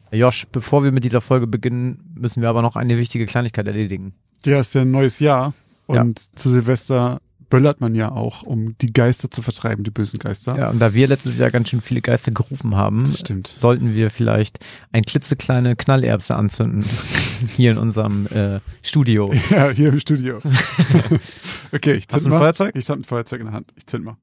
Josh, bevor wir mit dieser Folge beginnen, müssen wir aber noch eine wichtige Kleinigkeit erledigen. Ja, ist ja ein neues Jahr und zu Silvester böllert man ja auch, um die Geister zu vertreiben, die bösen Geister. Ja, und da wir letztes Jahr ganz schön viele Geister gerufen haben, sollten wir vielleicht ein klitzekleine Knallerbse anzünden hier in unserem Studio. Ja, hier im Studio. Okay, ich zünd Hast du ein Feuerzeug? Ich habe ein Feuerzeug in der Hand. Ich zünd mal.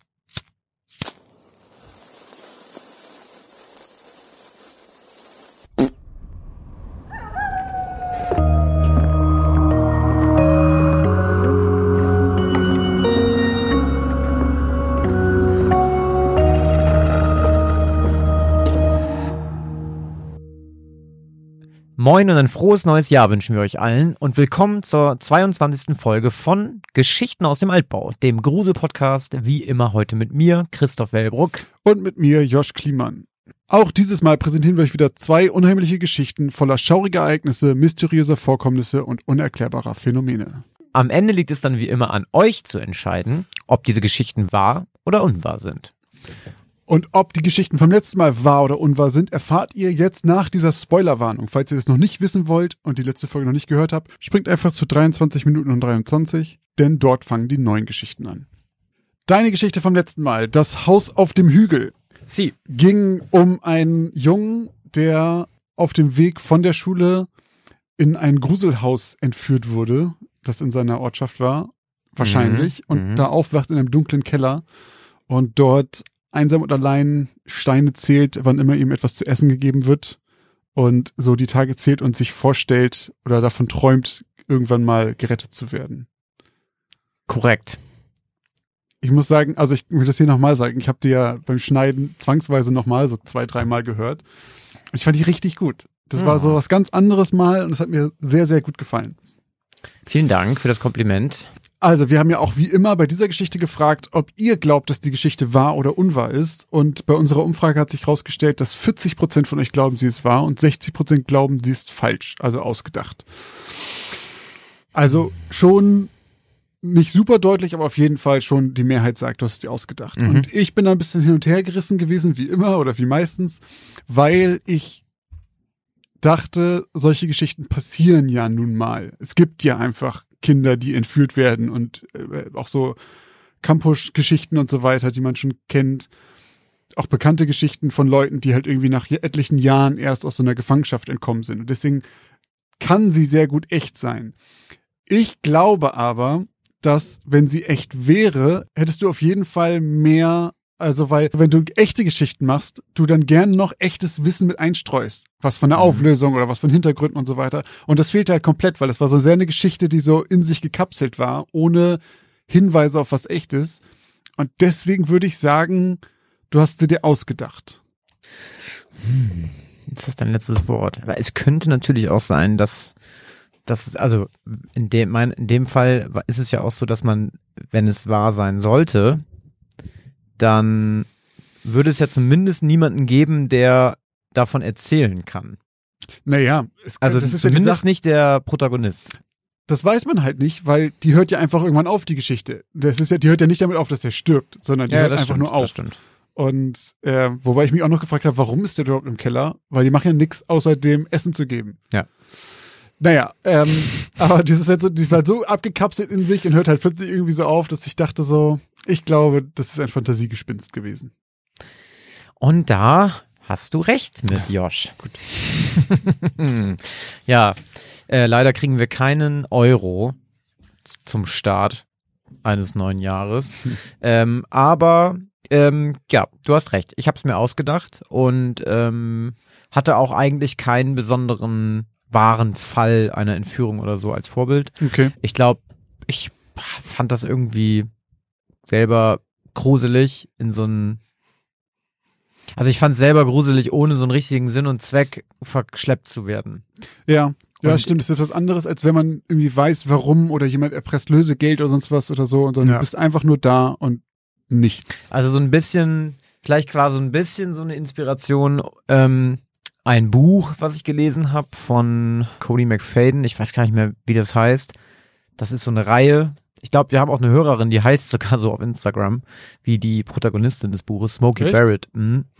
Moin und ein frohes neues Jahr wünschen wir euch allen und willkommen zur 22. Folge von Geschichten aus dem Altbau, dem Grusel-Podcast, wie immer heute mit mir, Christoph Wellbruck. Und mit mir, Josh Kliemann. Auch dieses Mal präsentieren wir euch wieder 2 unheimliche Geschichten voller schauriger Ereignisse, mysteriöser Vorkommnisse und unerklärbarer Phänomene. Am Ende liegt es dann wie immer an euch zu entscheiden, ob diese Geschichten wahr oder unwahr sind. Und ob die Geschichten vom letzten Mal wahr oder unwahr sind, erfahrt ihr jetzt nach dieser Spoilerwarnung. Falls ihr es noch nicht wissen wollt und die letzte Folge noch nicht gehört habt, springt einfach zu 23 Minuten und 23, denn dort fangen die neuen Geschichten an. Deine Geschichte vom letzten Mal, das Haus auf dem Hügel, ging um einen Jungen, der auf dem Weg von der Schule in ein Gruselhaus entführt wurde, das in seiner Ortschaft war, wahrscheinlich, und da aufwacht in einem dunklen Keller und dort einsam und allein Steine zählt, wann immer ihm etwas zu essen gegeben wird und so die Tage zählt und sich vorstellt oder davon träumt, irgendwann mal gerettet zu werden. Korrekt. Ich muss sagen, also ich will das hier nochmal sagen, ich habe die ja beim Schneiden zwangsweise nochmal so 2-3 Mal gehört und ich fand die richtig gut. Das war so was ganz anderes mal und es hat mir sehr, sehr gut gefallen. Vielen Dank für das Kompliment. Also, wir haben ja auch wie immer bei dieser Geschichte gefragt, ob ihr glaubt, dass die Geschichte wahr oder unwahr ist. Und bei unserer Umfrage hat sich herausgestellt, dass 40% von euch glauben, sie ist wahr und 60% glauben, sie ist falsch, also ausgedacht. Also schon nicht super deutlich, aber auf jeden Fall schon die Mehrheit sagt, du hast die ausgedacht. Und ich bin da ein bisschen hin und her gerissen gewesen, wie immer oder wie meistens, weil ich dachte, solche Geschichten passieren ja nun mal. Es gibt ja einfach Kinder, die entführt werden und auch so Campus-Geschichten und so weiter, die man schon kennt. Auch bekannte Geschichten von Leuten, die halt irgendwie nach etlichen Jahren erst aus so einer Gefangenschaft entkommen sind. Und deswegen kann sie sehr gut echt sein. Ich glaube aber, dass, wenn sie echt wäre, hättest du auf jeden Fall mehr. Also, weil, wenn du echte Geschichten machst, du dann gern noch echtes Wissen mit einstreust. Was von der Auflösung oder was von Hintergründen und so weiter. Und das fehlt halt komplett, weil es war so sehr eine Geschichte, die so in sich gekapselt war, ohne Hinweise auf was Echtes. Und deswegen würde ich sagen, du hast sie dir ausgedacht. Das ist dein letztes Wort. Aber es könnte natürlich auch sein, dass also in dem Fall ist es ja auch so, dass man, wenn es wahr sein sollte, dann würde es ja zumindest niemanden geben, der davon erzählen kann. Naja, also das ist zumindest nicht der Protagonist. Das weiß man halt nicht, weil die hört ja einfach irgendwann auf, die Geschichte. Die hört ja nicht damit auf, dass er stirbt, sondern die hört einfach nur auf. Das stimmt. Und wobei ich mich auch noch gefragt habe, warum ist der überhaupt im Keller? Weil die machen ja nichts, außer dem Essen zu geben. Ja. Naja, aber die war so abgekapselt in sich und hört halt plötzlich irgendwie so auf, dass ich dachte so, ich glaube, das ist ein Fantasiegespinst gewesen. Und da hast du recht mit Josh. Gut. Ja, leider kriegen wir keinen Euro zum Start eines neuen Jahres. Aber ja, du hast recht. Ich habe es mir ausgedacht und hatte auch eigentlich keinen besonderen wahren Fall einer Entführung oder so als Vorbild. Okay. Ich glaube, ich fand das irgendwie selber gruselig also ich fand es selber gruselig, ohne so einen richtigen Sinn und Zweck verschleppt zu werden. Ja, stimmt. Das ist was anderes, als wenn man irgendwie weiß, warum oder jemand erpresst Lösegeld oder sonst was oder so und dann bist einfach nur da und nichts. Also so ein bisschen, vielleicht quasi so ein bisschen so eine Inspiration, ein Buch, was ich gelesen habe von Cody McFadden, ich weiß gar nicht mehr, wie das heißt. Das ist so eine Reihe. Ich glaube, wir haben auch eine Hörerin, die heißt sogar so auf Instagram, wie die Protagonistin des Buches, Smokey Barrett.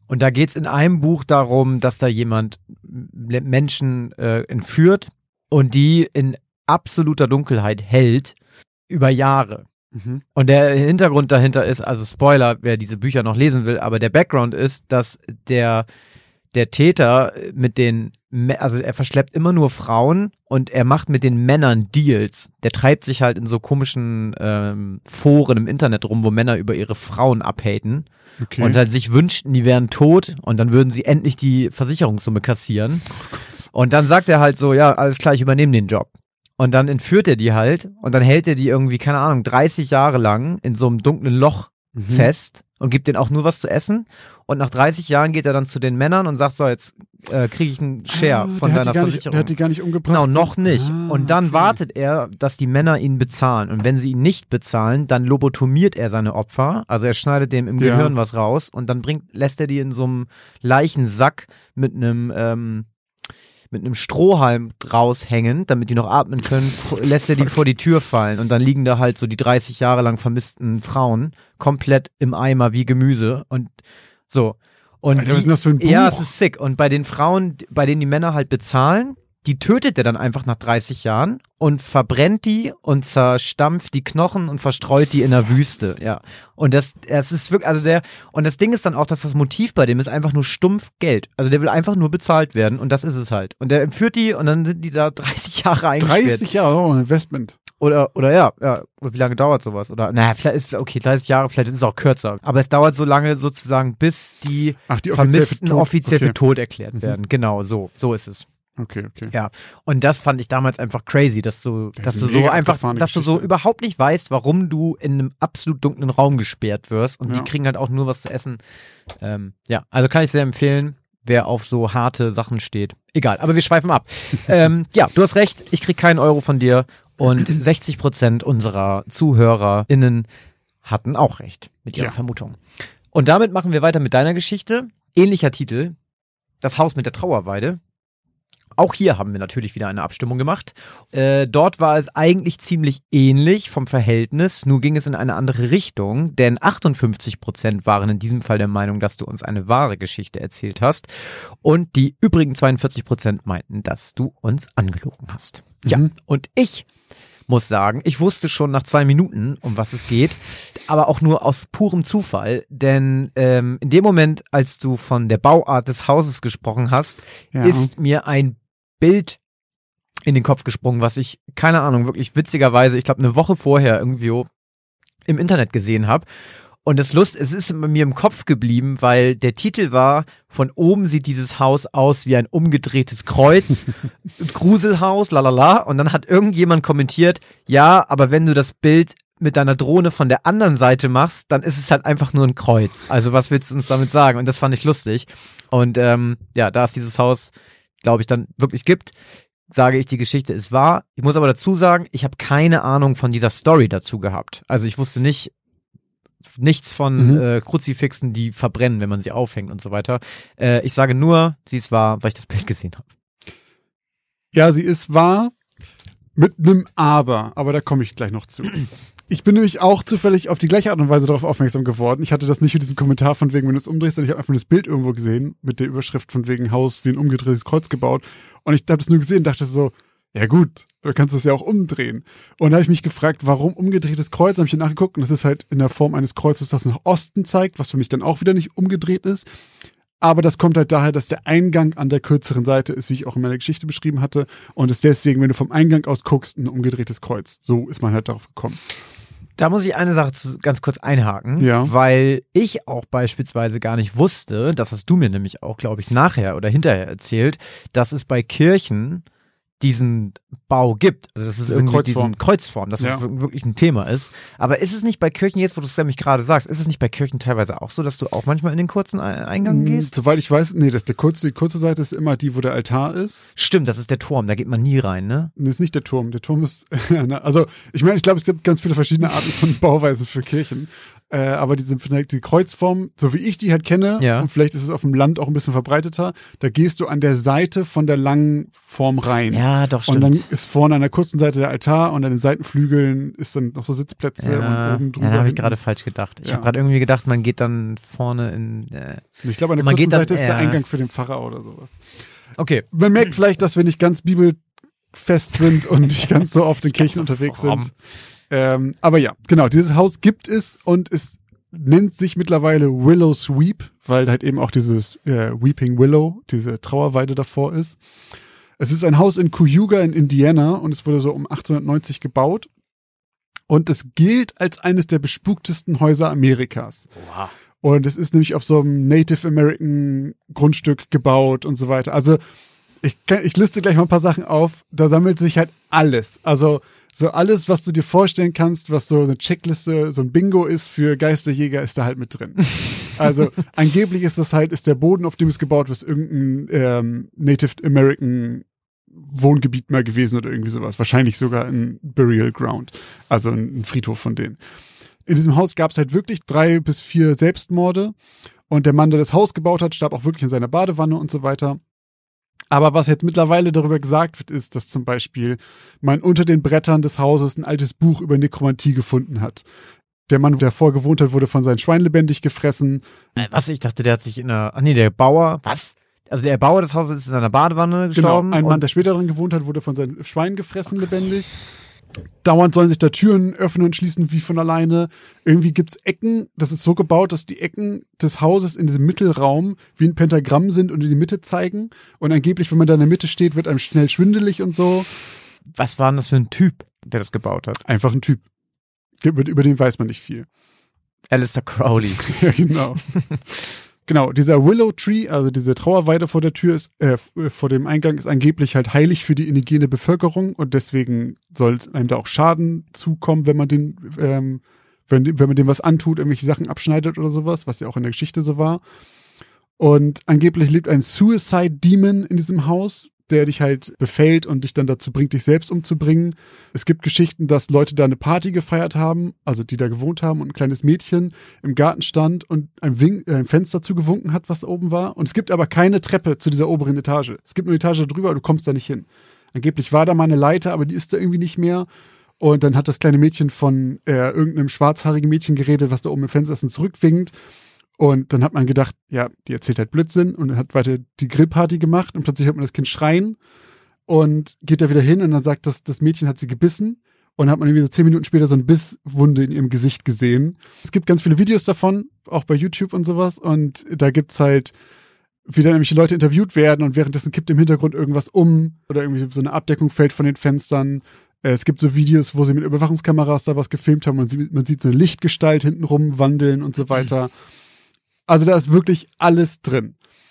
Und da geht's in einem Buch darum, dass da jemand Menschen entführt und die in absoluter Dunkelheit hält über Jahre. Mhm. Und der Hintergrund dahinter ist, also Spoiler, wer diese Bücher noch lesen will, aber der Background ist, dass der Täter also er verschleppt immer nur Frauen und er macht mit den Männern Deals. Der treibt sich halt in so komischen Foren im Internet rum, wo Männer über ihre Frauen abhaten. Okay. Und halt sich wünschten, die wären tot und dann würden sie endlich die Versicherungssumme kassieren. Und dann sagt er halt so, ja, alles klar, ich übernehme den Job. Und dann entführt er die halt und dann hält er die irgendwie, keine Ahnung, 30 Jahre lang in so einem dunklen Loch fest und gibt denen auch nur was zu essen. Und nach 30 Jahren geht er dann zu den Männern und sagt so, jetzt kriege ich einen Share von deiner Versicherung. Der hat die gar nicht umgebracht. Genau, noch nicht. Und dann wartet er, dass die Männer ihn bezahlen. Und wenn sie ihn nicht bezahlen, dann lobotomiert er seine Opfer. Also er schneidet dem im Gehirn was raus und dann lässt er die in so einem Leichensack mit einem Strohhalm raushängen, damit die noch atmen können, lässt er die vor die Tür fallen und dann liegen da halt so die 30 Jahre lang vermissten Frauen komplett im Eimer wie Gemüse und so. Und Alter, was ist denn das für ein Buch? Ja, es ist sick. Und bei den Frauen, bei denen die Männer halt bezahlen, die tötet er dann einfach nach 30 Jahren und verbrennt die und zerstampft die Knochen und verstreut die in der Wüste, ja. Und das ist wirklich, und das Ding ist dann auch, dass das Motiv bei dem ist einfach nur stumpf Geld. Also der will einfach nur bezahlt werden und das ist es halt. Und der entführt die und dann sind die da 30 Jahre eingesperrt. 30 Jahre, ein Investment. Oder ja. Und wie lange dauert sowas? Oder, naja, vielleicht ist, okay, 30 Jahre, vielleicht ist es auch kürzer. Aber es dauert so lange sozusagen, bis die Vermissten offiziell für tot erklärt werden. Genau, so ist es. Okay. Ja, und das fand ich damals einfach crazy, dass du so überhaupt nicht weißt, warum du in einem absolut dunklen Raum gesperrt wirst und die kriegen halt auch nur was zu essen. Ja, also kann ich sehr empfehlen, wer auf so harte Sachen steht. Egal, aber wir schweifen ab. Ja, du hast recht, ich krieg keinen Euro von dir und 60% unserer ZuhörerInnen hatten auch recht mit ihrer Vermutung. Und damit machen wir weiter mit deiner Geschichte. Ähnlicher Titel, Das Haus mit der Trauerweide. Auch hier haben wir natürlich wieder eine Abstimmung gemacht. Dort war es eigentlich ziemlich ähnlich vom Verhältnis, nur ging es in eine andere Richtung, denn 58% waren in diesem Fall der Meinung, dass du uns eine wahre Geschichte erzählt hast und die übrigen 42% meinten, dass du uns angelogen hast. Ja, und ich muss sagen, ich wusste schon nach 2 Minuten, um was es geht, aber auch nur aus purem Zufall, denn in dem Moment, als du von der Bauart des Hauses gesprochen hast, ist mir ein Bild in den Kopf gesprungen, was ich, keine Ahnung, wirklich witzigerweise, ich glaube eine Woche vorher irgendwie im Internet gesehen habe. Und es ist bei mir im Kopf geblieben, weil der Titel war, von oben sieht dieses Haus aus wie ein umgedrehtes Kreuz, Gruselhaus, lalala. Und dann hat irgendjemand kommentiert, ja, aber wenn du das Bild mit deiner Drohne von der anderen Seite machst, dann ist es halt einfach nur ein Kreuz. Also was willst du uns damit sagen? Und das fand ich lustig. Und ja, da es dieses Haus, glaube ich, dann wirklich gibt, sage ich, die Geschichte ist wahr. Ich muss aber dazu sagen, ich habe keine Ahnung von dieser Story dazu gehabt. Also ich wusste nichts von Kruzifixen, die verbrennen, wenn man sie aufhängt und so weiter. Ich sage nur, sie ist wahr, weil ich das Bild gesehen habe. Ja, sie ist wahr mit einem Aber da komme ich gleich noch zu. Ich bin nämlich auch zufällig auf die gleiche Art und Weise darauf aufmerksam geworden. Ich hatte das nicht mit diesem Kommentar von wegen, wenn du es umdrehst, sondern ich habe einfach das Bild irgendwo gesehen mit der Überschrift von wegen Haus wie ein umgedrehtes Kreuz gebaut. Und ich habe das nur gesehen und dachte so, ja gut, du kannst das ja auch umdrehen. Und da habe ich mich gefragt, warum umgedrehtes Kreuz? Da habe ich nachgeguckt und das ist halt in der Form eines Kreuzes, das nach Osten zeigt, was für mich dann auch wieder nicht umgedreht ist. Aber das kommt halt daher, dass der Eingang an der kürzeren Seite ist, wie ich auch in meiner Geschichte beschrieben hatte. Und ist deswegen, wenn du vom Eingang aus guckst, ein umgedrehtes Kreuz. So ist man halt darauf gekommen. Da muss ich eine Sache ganz kurz einhaken, weil ich auch beispielsweise gar nicht wusste, das hast du mir nämlich auch, glaube ich, nachher oder hinterher erzählt, dass es bei Kirchen diesen Bau gibt. Also das ist irgendwie diesen Kreuzform, dass es wirklich ein Thema ist. Aber ist es nicht bei Kirchen, jetzt wo du es nämlich gerade sagst, ist es nicht bei Kirchen teilweise auch so, dass du auch manchmal in den kurzen Eingang gehst? Soweit ich weiß, nee, die kurze Seite ist immer die, wo der Altar ist. Stimmt, das ist der Turm, da geht man nie rein, ne? Nee, ist nicht der Turm. Der Turm ist, also ich meine, ich glaube, es gibt ganz viele verschiedene Arten von Bauweisen für Kirchen. Aber die Kreuzform, so wie ich die halt kenne, und vielleicht ist es auf dem Land auch ein bisschen verbreiteter, da gehst du an der Seite von der langen Form rein. Ja, doch, stimmt. Und dann ist vorne an der kurzen Seite der Altar und an den Seitenflügeln ist dann noch so Sitzplätze und oben drüber. Ja, da habe ich gerade falsch gedacht. Ich habe gerade irgendwie gedacht, man geht dann vorne in... Ich glaube, an der kurzen Seite ist der Eingang für den Pfarrer oder sowas. Okay. Man merkt vielleicht, dass wir nicht ganz bibelfest sind und nicht ganz so auf den Kirchen unterwegs sind. Aber ja, genau, dieses Haus gibt es und es nennt sich mittlerweile Willow Sweep, weil halt eben auch dieses Weeping Willow, diese Trauerweide davor ist. Es ist ein Haus in Cayuga in Indiana und es wurde so um 1890 gebaut. Und es gilt als eines der bespuktesten Häuser Amerikas. Wow. Und es ist nämlich auf so einem Native American Grundstück gebaut und so weiter. Also ich liste gleich mal ein paar Sachen auf. Da sammelt sich halt alles. Also so alles, was du dir vorstellen kannst, was so eine Checkliste, so ein Bingo ist für Geisterjäger, ist da halt mit drin. Also angeblich ist der Boden, auf dem es gebaut wird, irgendein Native American Wohngebiet mal gewesen oder irgendwie sowas. Wahrscheinlich sogar ein Burial Ground, also ein Friedhof von denen. In diesem Haus gab es halt wirklich 3 bis 4 Selbstmorde und der Mann, der das Haus gebaut hat, starb auch wirklich in seiner Badewanne und so weiter. Aber was jetzt mittlerweile darüber gesagt wird, ist, dass zum Beispiel man unter den Brettern des Hauses ein altes Buch über Nekromantie gefunden hat. Der Mann, der davor gewohnt hat, wurde von seinem Schwein lebendig gefressen. Was? Ich dachte, der hat sich der Bauer, was? Also der Bauer des Hauses ist in einer Badewanne gestorben? Genau, ein Mann, der später drin gewohnt hat, wurde von seinem Schwein gefressen lebendig. Dauernd sollen sich da Türen öffnen und schließen wie von alleine. Irgendwie gibt's Ecken, das ist so gebaut, dass die Ecken des Hauses in diesem Mittelraum wie ein Pentagramm sind und in die Mitte zeigen. Und angeblich, wenn man da in der Mitte steht, wird einem schnell schwindelig und so. Was war denn das für ein Typ, der das gebaut hat? Einfach ein Typ. Über den weiß man nicht viel. Aleister Crowley. Ja, genau. Genau, dieser Willow Tree, also diese Trauerweide vor der Tür ist, vor dem Eingang ist angeblich halt heilig für die indigene Bevölkerung und deswegen soll einem da auch Schaden zukommen, wenn man wenn man dem was antut, irgendwelche Sachen abschneidet oder sowas, was ja auch in der Geschichte so war. Und angeblich lebt ein Suicide Demon in diesem Haus, der dich halt befällt und dich dann dazu bringt, dich selbst umzubringen. Es gibt Geschichten, dass Leute da eine Party gefeiert haben, also die da gewohnt haben und ein kleines Mädchen im Garten stand und ein Fenster zugewunken hat, was da oben war. Und es gibt aber keine Treppe zu dieser oberen Etage. Es gibt nur eine Etage drüber, aber du kommst da nicht hin. Angeblich war da mal eine Leiter, aber die ist da irgendwie nicht mehr. Und dann hat das kleine Mädchen von irgendeinem schwarzhaarigen Mädchen geredet, was da oben im Fenster ist und zurückwinkt. Und dann hat man gedacht, ja, die erzählt halt Blödsinn und hat weiter die Grillparty gemacht und plötzlich hört man das Kind schreien und geht da wieder hin und dann sagt, das Mädchen hat sie gebissen und dann hat man irgendwie so 10 Minuten später so eine Bisswunde in ihrem Gesicht gesehen. Es gibt ganz viele Videos davon, auch bei YouTube und sowas und da gibt's halt, wie dann nämlich die Leute interviewt werden und währenddessen kippt im Hintergrund irgendwas um oder irgendwie so eine Abdeckung fällt von den Fenstern. Es gibt so Videos, wo sie mit Überwachungskameras da was gefilmt haben und man sieht so eine Lichtgestalt hinten rum wandeln und so weiter. Also da ist wirklich alles drin.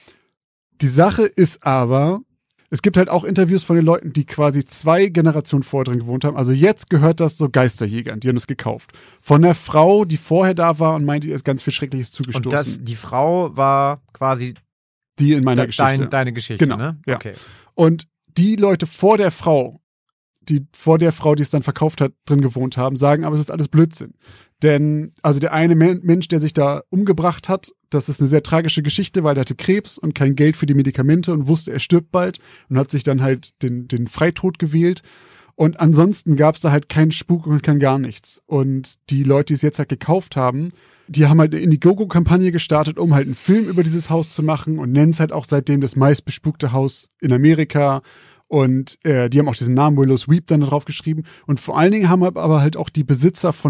Die Sache ist aber, es gibt halt auch Interviews von den Leuten, die quasi 2 Generationen vorher drin gewohnt haben. Also jetzt gehört das so Geisterjägern, die haben es gekauft. Von der Frau, die vorher da war und meinte, ihr ist ganz viel Schreckliches zugestoßen. Und die Frau war quasi die in meiner Geschichte. Deine Geschichte, genau, ne? Ja. Okay. Und die Leute vor der Frau, die es dann verkauft hat, drin gewohnt haben, sagen, aber es ist alles Blödsinn. Denn, also der eine Mensch, der sich da umgebracht hat, das ist eine sehr tragische Geschichte, weil der hatte Krebs und kein Geld für die Medikamente und wusste, er stirbt bald und hat sich dann halt den Freitod gewählt. Und ansonsten gab es da halt keinen Spuk und kein gar nichts. Und die Leute, die es jetzt halt gekauft haben, die haben halt eine Indiegogo-Kampagne gestartet, um halt einen Film über dieses Haus zu machen und nennen es halt auch seitdem das meistbespukte Haus in Amerika. Und die haben auch diesen Namen Willow Sweep dann da drauf geschrieben. Und vor allen Dingen haben aber halt auch die Besitzer von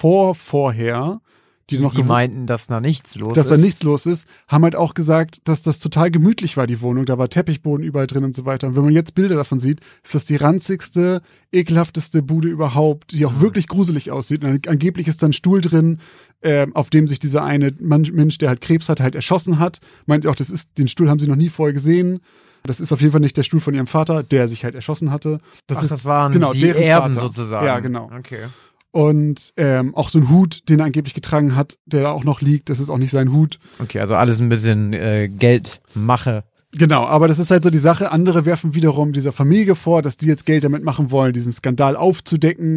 vorher, die meinten, dass da nichts los ist. Dass da nichts los ist, haben halt auch gesagt, dass das total gemütlich war, die Wohnung. Da war Teppichboden überall drin und so weiter. Und wenn man jetzt Bilder davon sieht, ist das die ranzigste, ekelhafteste Bude überhaupt, die auch wirklich gruselig aussieht. Und angeblich ist da ein Stuhl drin, auf dem sich dieser eine Mensch, der halt Krebs hatte, halt erschossen hat. Meint auch, den Stuhl haben sie noch nie vorher gesehen. Das ist auf jeden Fall nicht der Stuhl von ihrem Vater, der sich halt erschossen hatte. Das waren genau, die deren Erben Vater. sozusagen. Ja, genau. Okay. Und auch so ein Hut, den er angeblich getragen hat, der da auch noch liegt, das ist auch nicht sein Hut. Okay, also alles ein bisschen Geldmache. Genau, aber das ist halt so die Sache. Andere werfen wiederum dieser Familie vor, dass die jetzt Geld damit machen wollen, diesen Skandal aufzudecken.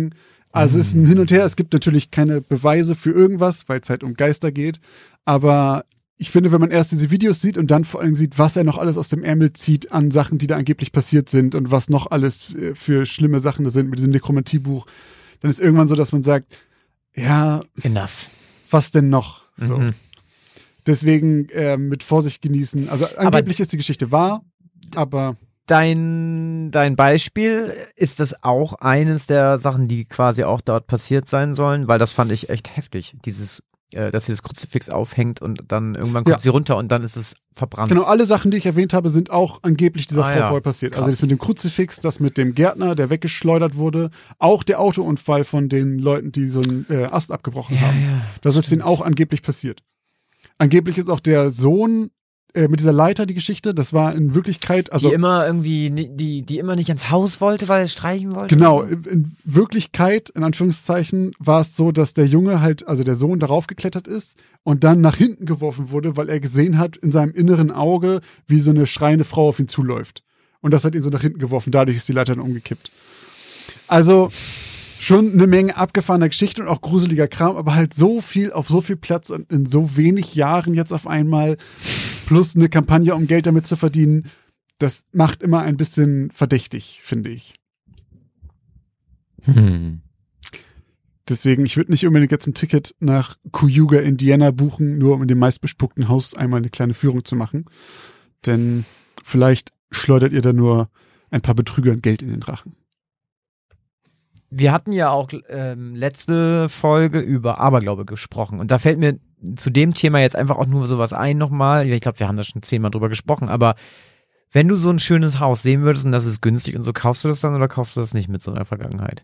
Also es ist ein Hin und Her, es gibt natürlich keine Beweise für irgendwas, weil es halt um Geister geht, aber ich finde, wenn man erst diese Videos sieht und dann vor allem sieht, was er noch alles aus dem Ärmel zieht an Sachen, die da angeblich passiert sind und was noch alles für schlimme Sachen da sind mit diesem Nekromantie-Buch, dann ist irgendwann so, dass man sagt, ja, enough. Was denn noch? So. Deswegen mit Vorsicht genießen. Also angeblich ist die Geschichte wahr, aber Dein Beispiel, ist das auch eines der Sachen, die quasi auch dort passiert sein sollen? Weil das fand ich echt heftig, dass sie das Kruzifix aufhängt und dann irgendwann kommt sie runter und dann ist es verbrannt. Genau, alle Sachen, die ich erwähnt habe, sind auch angeblich dieser Frau vorher passiert. Krass. Also das mit dem Kruzifix, das mit dem Gärtner, der weggeschleudert wurde, auch der Autounfall von den Leuten, die so einen Ast abgebrochen haben. Ja, das ist denen auch angeblich passiert. Angeblich ist auch der Sohn mit dieser Leiter die Geschichte, das war in Wirklichkeit, also die immer irgendwie, die immer nicht ins Haus wollte, weil es streichen wollte. Genau, in Wirklichkeit, in Anführungszeichen, war es so, dass der Junge halt, also der Sohn darauf geklettert ist und dann nach hinten geworfen wurde, weil er gesehen hat in seinem inneren Auge, wie so eine schreiende Frau auf ihn zuläuft. Und das hat ihn so nach hinten geworfen, dadurch ist die Leiter dann umgekippt. Also schon eine Menge abgefahrener Geschichte und auch gruseliger Kram, aber halt so viel auf so viel Platz und in so wenig Jahren jetzt auf einmal, plus eine Kampagne, um Geld damit zu verdienen, das macht immer ein bisschen verdächtig, finde ich. Deswegen, ich würde nicht unbedingt jetzt ein Ticket nach Cayuga, Indiana buchen, nur um in dem meistbespuckten Haus einmal eine kleine Führung zu machen. Denn vielleicht schleudert ihr da nur ein paar Betrügern Geld in den Drachen. Wir hatten ja auch letzte Folge über Aberglaube gesprochen und da fällt mir zu dem Thema jetzt einfach auch nur sowas ein nochmal. Ich glaube, wir haben da schon 10-mal drüber gesprochen, aber wenn du so ein schönes Haus sehen würdest und das ist günstig und so, kaufst du das dann oder kaufst du das nicht mit so einer Vergangenheit?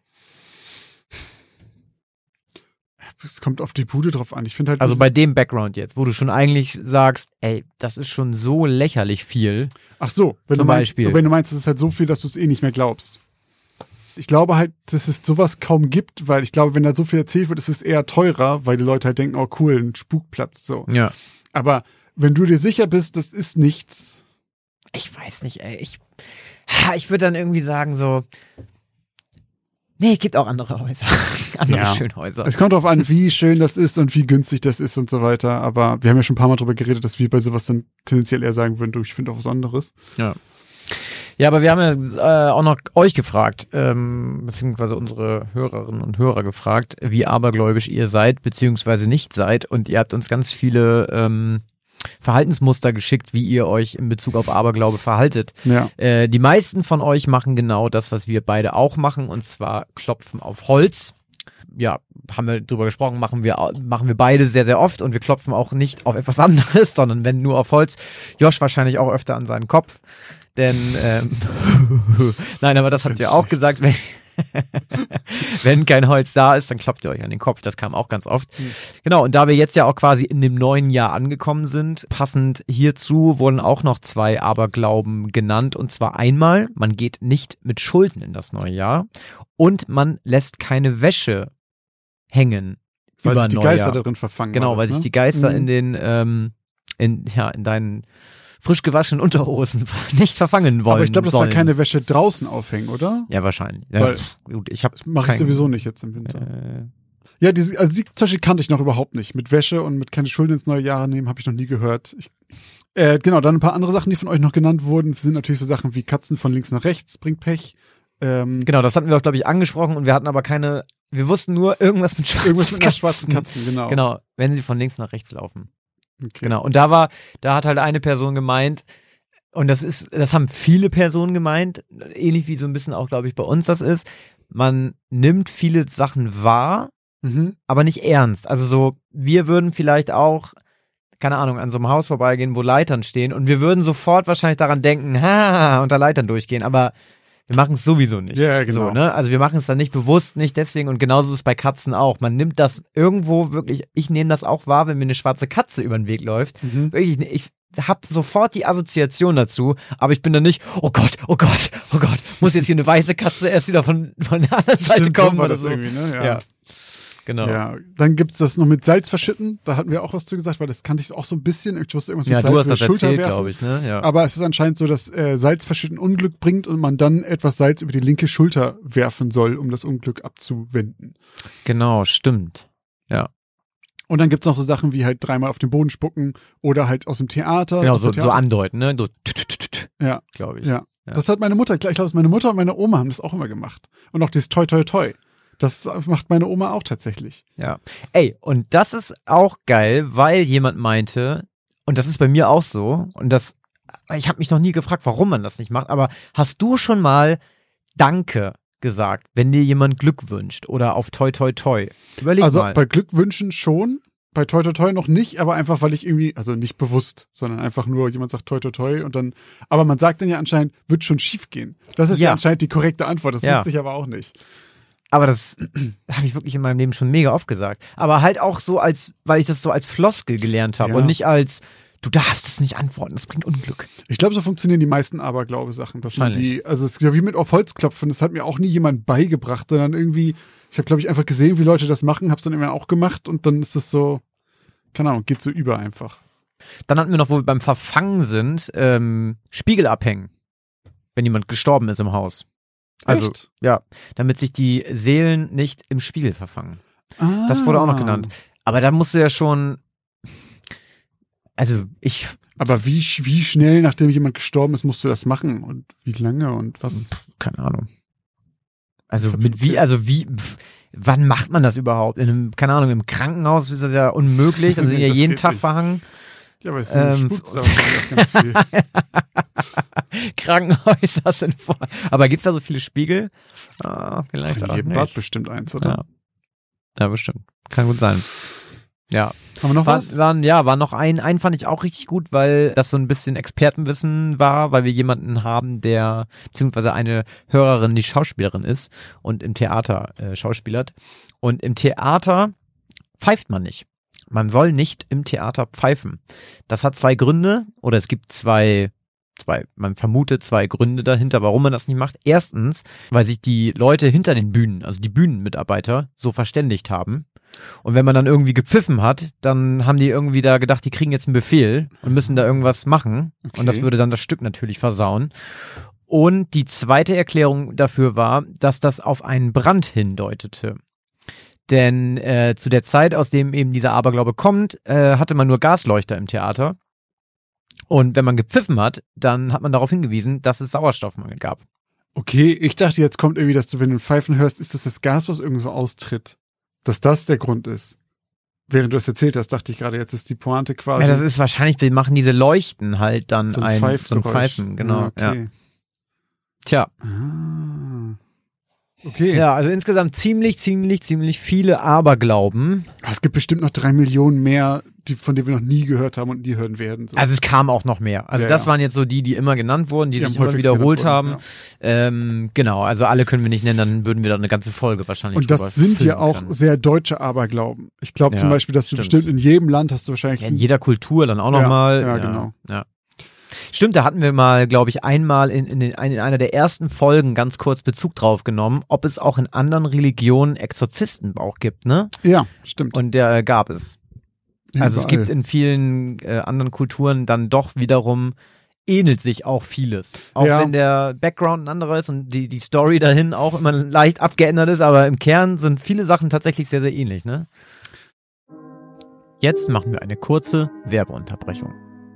Es kommt auf die Bude drauf an. Ich finde halt. Also bei dem Background jetzt, wo du schon eigentlich sagst, ey, das ist schon so lächerlich viel. Ach so, wenn du meinst, es ist halt so viel, dass du es eh nicht mehr glaubst. Ich glaube halt, dass es sowas kaum gibt, weil ich glaube, wenn da so viel erzählt wird, ist es eher teurer, weil die Leute halt denken, oh cool, ein Spukplatz, so. Ja. Aber wenn du dir sicher bist, das ist nichts. Ich weiß nicht, ey. Ich würde dann irgendwie sagen so, nee, es gibt auch andere Häuser. andere Schönhäuser. Es kommt darauf an, wie schön das ist und wie günstig das ist und so weiter. Aber wir haben ja schon ein paar Mal drüber geredet, dass wir bei sowas dann tendenziell eher sagen würden, du, ich finde auch was anderes. Ja. Ja, aber wir haben ja auch noch euch gefragt, beziehungsweise unsere Hörerinnen und Hörer gefragt, wie abergläubisch ihr seid, beziehungsweise nicht seid. Und ihr habt uns ganz viele Verhaltensmuster geschickt, wie ihr euch in Bezug auf Aberglaube verhaltet. Ja. Die meisten von euch machen genau das, was wir beide auch machen, und zwar klopfen auf Holz. Ja, haben wir drüber gesprochen, machen wir beide sehr, sehr oft, und wir klopfen auch nicht auf etwas anderes, sondern wenn nur auf Holz. Josh wahrscheinlich auch öfter an seinen Kopf. Denn, nein, aber das habt ihr auch gesagt, wenn kein Holz da ist, dann klopft ihr euch an den Kopf. Das kam auch ganz oft. Genau, und da wir jetzt ja auch quasi in dem neuen Jahr angekommen sind, passend hierzu wurden auch noch 2 Aberglauben genannt. Und zwar einmal, man geht nicht mit Schulden in das neue Jahr, und man lässt keine Wäsche hängen. Weil sich die Geister darin verfangen. Genau, weil sich die Geister in deinen frisch gewaschenen Unterhosen nicht verfangen wollen. Aber ich glaube, das war keine Wäsche draußen aufhängen, oder? Ja, wahrscheinlich. Ja, weil gut, mache ich sowieso nicht jetzt im Winter. Ja, die zum Beispiel kannte ich noch überhaupt nicht. Mit Wäsche und mit keine Schulden ins neue Jahr nehmen, habe ich noch nie gehört. Genau, dann ein paar andere Sachen, die von euch noch genannt wurden, sind natürlich so Sachen wie Katzen von links nach rechts, bringt Pech. Genau, das hatten wir auch, glaube ich, angesprochen, und wir hatten aber wir wussten nur irgendwas mit einer schwarzen Katzen, genau. Genau, wenn sie von links nach rechts laufen. Okay. Genau, und da hat halt eine Person gemeint, und das haben viele Personen gemeint, ähnlich wie so ein bisschen auch, glaube ich, bei uns das ist, man nimmt viele Sachen wahr, aber nicht ernst. Also so, wir würden vielleicht auch, keine Ahnung, an so einem Haus vorbeigehen, wo Leitern stehen, und wir würden sofort wahrscheinlich daran denken, unter Leitern durchgehen, aber wir machen es sowieso nicht. Ja, genau. So, ne? Also wir machen es dann nicht bewusst, nicht deswegen, und genauso ist es bei Katzen auch. Man nimmt das irgendwo wirklich, ich nehme das auch wahr, wenn mir eine schwarze Katze über den Weg läuft. Wirklich, ich habe sofort die Assoziation dazu, aber ich bin dann nicht, oh Gott, muss jetzt hier eine weiße Katze erst wieder von der anderen Seite kommen oder so. Irgendwie, ne? Ja. genau. Ja, dann gibt's das noch mit Salz verschütten. Da hatten wir auch was zu gesagt, weil das kannte ich auch so ein bisschen. Ich wusste irgendwas mit Ja, Salz du hast über das die Schulter erzählt, werfen. glaube ich, ne? Ja. Aber es ist anscheinend so, dass Salz verschütten Unglück bringt und man dann etwas Salz über die linke Schulter werfen soll, um das Unglück abzuwenden. Genau, stimmt. Ja. Und dann gibt's noch so Sachen wie halt 3-mal auf den Boden spucken oder halt aus dem Theater. Genau, aus der so andeuten, ne? So, Ja, glaube ich. ja. Ja. Das hat meine Mutter, ich glaube, dass meine Mutter und meine Oma haben das auch immer gemacht. Und auch dieses Toi Toi Toi. Das macht meine Oma auch tatsächlich. Ja. Ey, und das ist auch geil, weil jemand meinte, und das ist bei mir auch so, und ich habe mich noch nie gefragt, warum man das nicht macht, aber hast du schon mal Danke gesagt, wenn dir jemand Glück wünscht oder auf Toi Toi Toi? Überleg Also mal. bei Glückwünschen schon, bei Toi Toi Toi noch nicht, aber einfach, weil ich irgendwie, also nicht bewusst, sondern einfach nur, jemand sagt Toi Toi Toi und dann, aber man sagt dann ja anscheinend, wird schon schief gehen. Das ist ja anscheinend die korrekte Antwort, das wusste ich aber auch nicht. Aber das habe ich wirklich in meinem Leben schon mega oft gesagt. Aber halt auch so, weil ich das so als Floskel gelernt habe und nicht als, du darfst es nicht antworten, das bringt Unglück. Ich glaube, so funktionieren die meisten Aberglaube-Sachen, dass man also es ist ja wie mit auf Holz klopfen, das hat mir auch nie jemand beigebracht, sondern irgendwie, ich habe, glaube ich, einfach gesehen, wie Leute das machen, habe es dann immer auch gemacht und dann ist es so, keine Ahnung, geht so über einfach. Dann hatten wir noch, wo wir beim Verfangen sind, Spiegel abhängen, wenn jemand gestorben ist im Haus. Also, echt? Ja, damit sich die Seelen nicht im Spiegel verfangen. Das wurde auch noch genannt. Aber da musst du ja schon, Aber wie schnell, nachdem jemand gestorben ist, musst du das machen? Und wie lange und was? Keine Ahnung. Wann macht man das überhaupt? Keine Ahnung, im Krankenhaus ist das ja unmöglich, da sind ja jeden Tag nicht verhangen. Ja, aber es ist auch ganz viel. Krankenhäuser sind voll. Aber gibt's da so viele Spiegel? Vielleicht In auch jedem nicht. Bad bestimmt eins, oder? Ja, bestimmt. Kann gut sein. Ja. Haben wir noch was? War noch einen fand ich auch richtig gut, weil das so ein bisschen Expertenwissen war, weil wir jemanden haben, beziehungsweise eine Hörerin, die Schauspielerin ist und im Theater schauspielert. Und im Theater pfeift man nicht. Man soll nicht im Theater pfeifen. Das hat 2 Gründe, oder es gibt man vermutet 2 Gründe dahinter, warum man das nicht macht. Erstens, weil sich die Leute hinter den Bühnen, also die Bühnenmitarbeiter, so verständigt haben. Und wenn man dann irgendwie gepfiffen hat, dann haben die irgendwie da gedacht, die kriegen jetzt einen Befehl und müssen da irgendwas machen. Okay. Und das würde dann das Stück natürlich versauen. Und die zweite Erklärung dafür war, dass das auf einen Brand hindeutete. Denn zu der Zeit, aus dem eben dieser Aberglaube kommt, hatte man nur Gasleuchter im Theater. Und wenn man gepfiffen hat, dann hat man darauf hingewiesen, dass es Sauerstoffmangel gab. Okay, ich dachte, jetzt kommt irgendwie, dass du, wenn du ein Pfeifen hörst, ist das Gas, was irgendwo austritt. Dass das der Grund ist. Während du das erzählt hast, dachte ich gerade, jetzt ist die Pointe quasi. Ja, das ist wahrscheinlich, wir machen diese Leuchten halt dann so ein Pfeifen, genau. Ja, okay. Ja. Tja. Okay. Ja, also insgesamt ziemlich viele Aberglauben. Es gibt bestimmt noch 3 Millionen mehr, von denen wir noch nie gehört haben und nie hören werden. So. Also es kam auch noch mehr. Also das waren jetzt so die immer genannt wurden, die sich immer wiederholt haben. Ja. Genau, also alle können wir nicht nennen, dann würden wir da eine ganze Folge wahrscheinlich und das sind ja auch sehr deutsche Aberglauben. Ich glaube zum Beispiel, dass du bestimmt in jedem Land hast du wahrscheinlich... Ja, in jeder Kultur dann auch nochmal. Ja, genau. Ja. Stimmt, da hatten wir mal, glaube ich, einmal in einer der ersten Folgen ganz kurz Bezug drauf genommen, ob es auch in anderen Religionen Exorzisten auch gibt, ne? Ja, stimmt. Und der gab es. Also es gibt in vielen anderen Kulturen dann doch wiederum, ähnelt sich auch vieles. Auch wenn der Background ein anderer ist und die Story dahin auch immer leicht abgeändert ist, aber im Kern sind viele Sachen tatsächlich sehr, sehr ähnlich, ne? Jetzt machen wir eine kurze Werbeunterbrechung.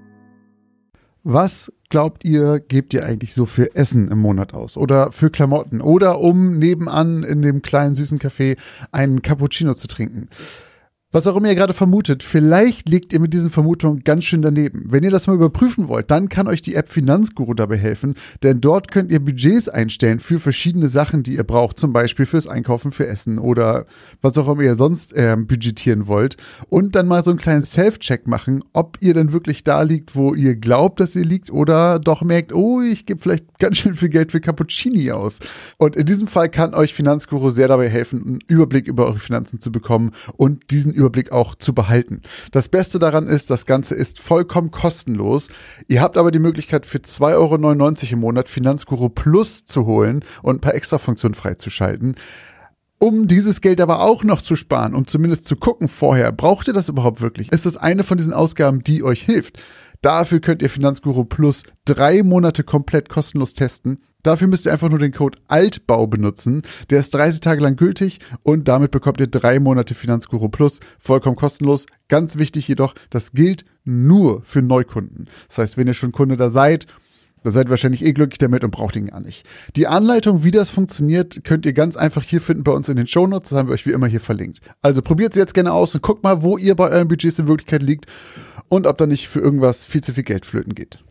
Was glaubt ihr, gebt ihr eigentlich so für Essen im Monat aus? Oder für Klamotten? Oder um nebenan in dem kleinen süßen Café einen Cappuccino zu trinken? Was auch immer ihr gerade vermutet, vielleicht liegt ihr mit diesen Vermutungen ganz schön daneben. Wenn ihr das mal überprüfen wollt, dann kann euch die App Finanzguru dabei helfen, denn dort könnt ihr Budgets einstellen für verschiedene Sachen, die ihr braucht, zum Beispiel fürs Einkaufen, für Essen oder was auch immer ihr sonst budgetieren wollt und dann mal so einen kleinen Self-Check machen, ob ihr denn wirklich da liegt, wo ihr glaubt, dass ihr liegt oder doch merkt, oh, ich gebe vielleicht ganz schön viel Geld für Cappuccini aus. Und in diesem Fall kann euch Finanzguru sehr dabei helfen, einen Überblick über eure Finanzen zu bekommen und diesen Überblick auch zu behalten. Das Beste daran ist, das Ganze ist vollkommen kostenlos. Ihr habt aber die Möglichkeit für 2,99 € im Monat Finanzguru Plus zu holen und ein paar Extra-Funktionen freizuschalten. Um dieses Geld aber auch noch zu sparen, um zumindest zu gucken vorher, braucht ihr das überhaupt wirklich? Ist das eine von diesen Ausgaben, die euch hilft? Dafür könnt ihr Finanzguru Plus 3 Monate komplett kostenlos testen. Dafür müsst ihr einfach nur den Code ALTBAU benutzen. Der ist 30 Tage lang gültig und damit bekommt ihr 3 Monate Finanzguru Plus vollkommen kostenlos. Ganz wichtig jedoch, das gilt nur für Neukunden. Das heißt, wenn ihr schon Kunde da seid ihr wahrscheinlich glücklich damit und braucht ihn gar nicht. Die Anleitung, wie das funktioniert, könnt ihr ganz einfach hier finden bei uns in den Shownotes. Das haben wir euch wie immer hier verlinkt. Also probiert es jetzt gerne aus und guckt mal, wo ihr bei euren Budgets in Wirklichkeit liegt und ob da nicht für irgendwas viel zu viel Geld flöten geht.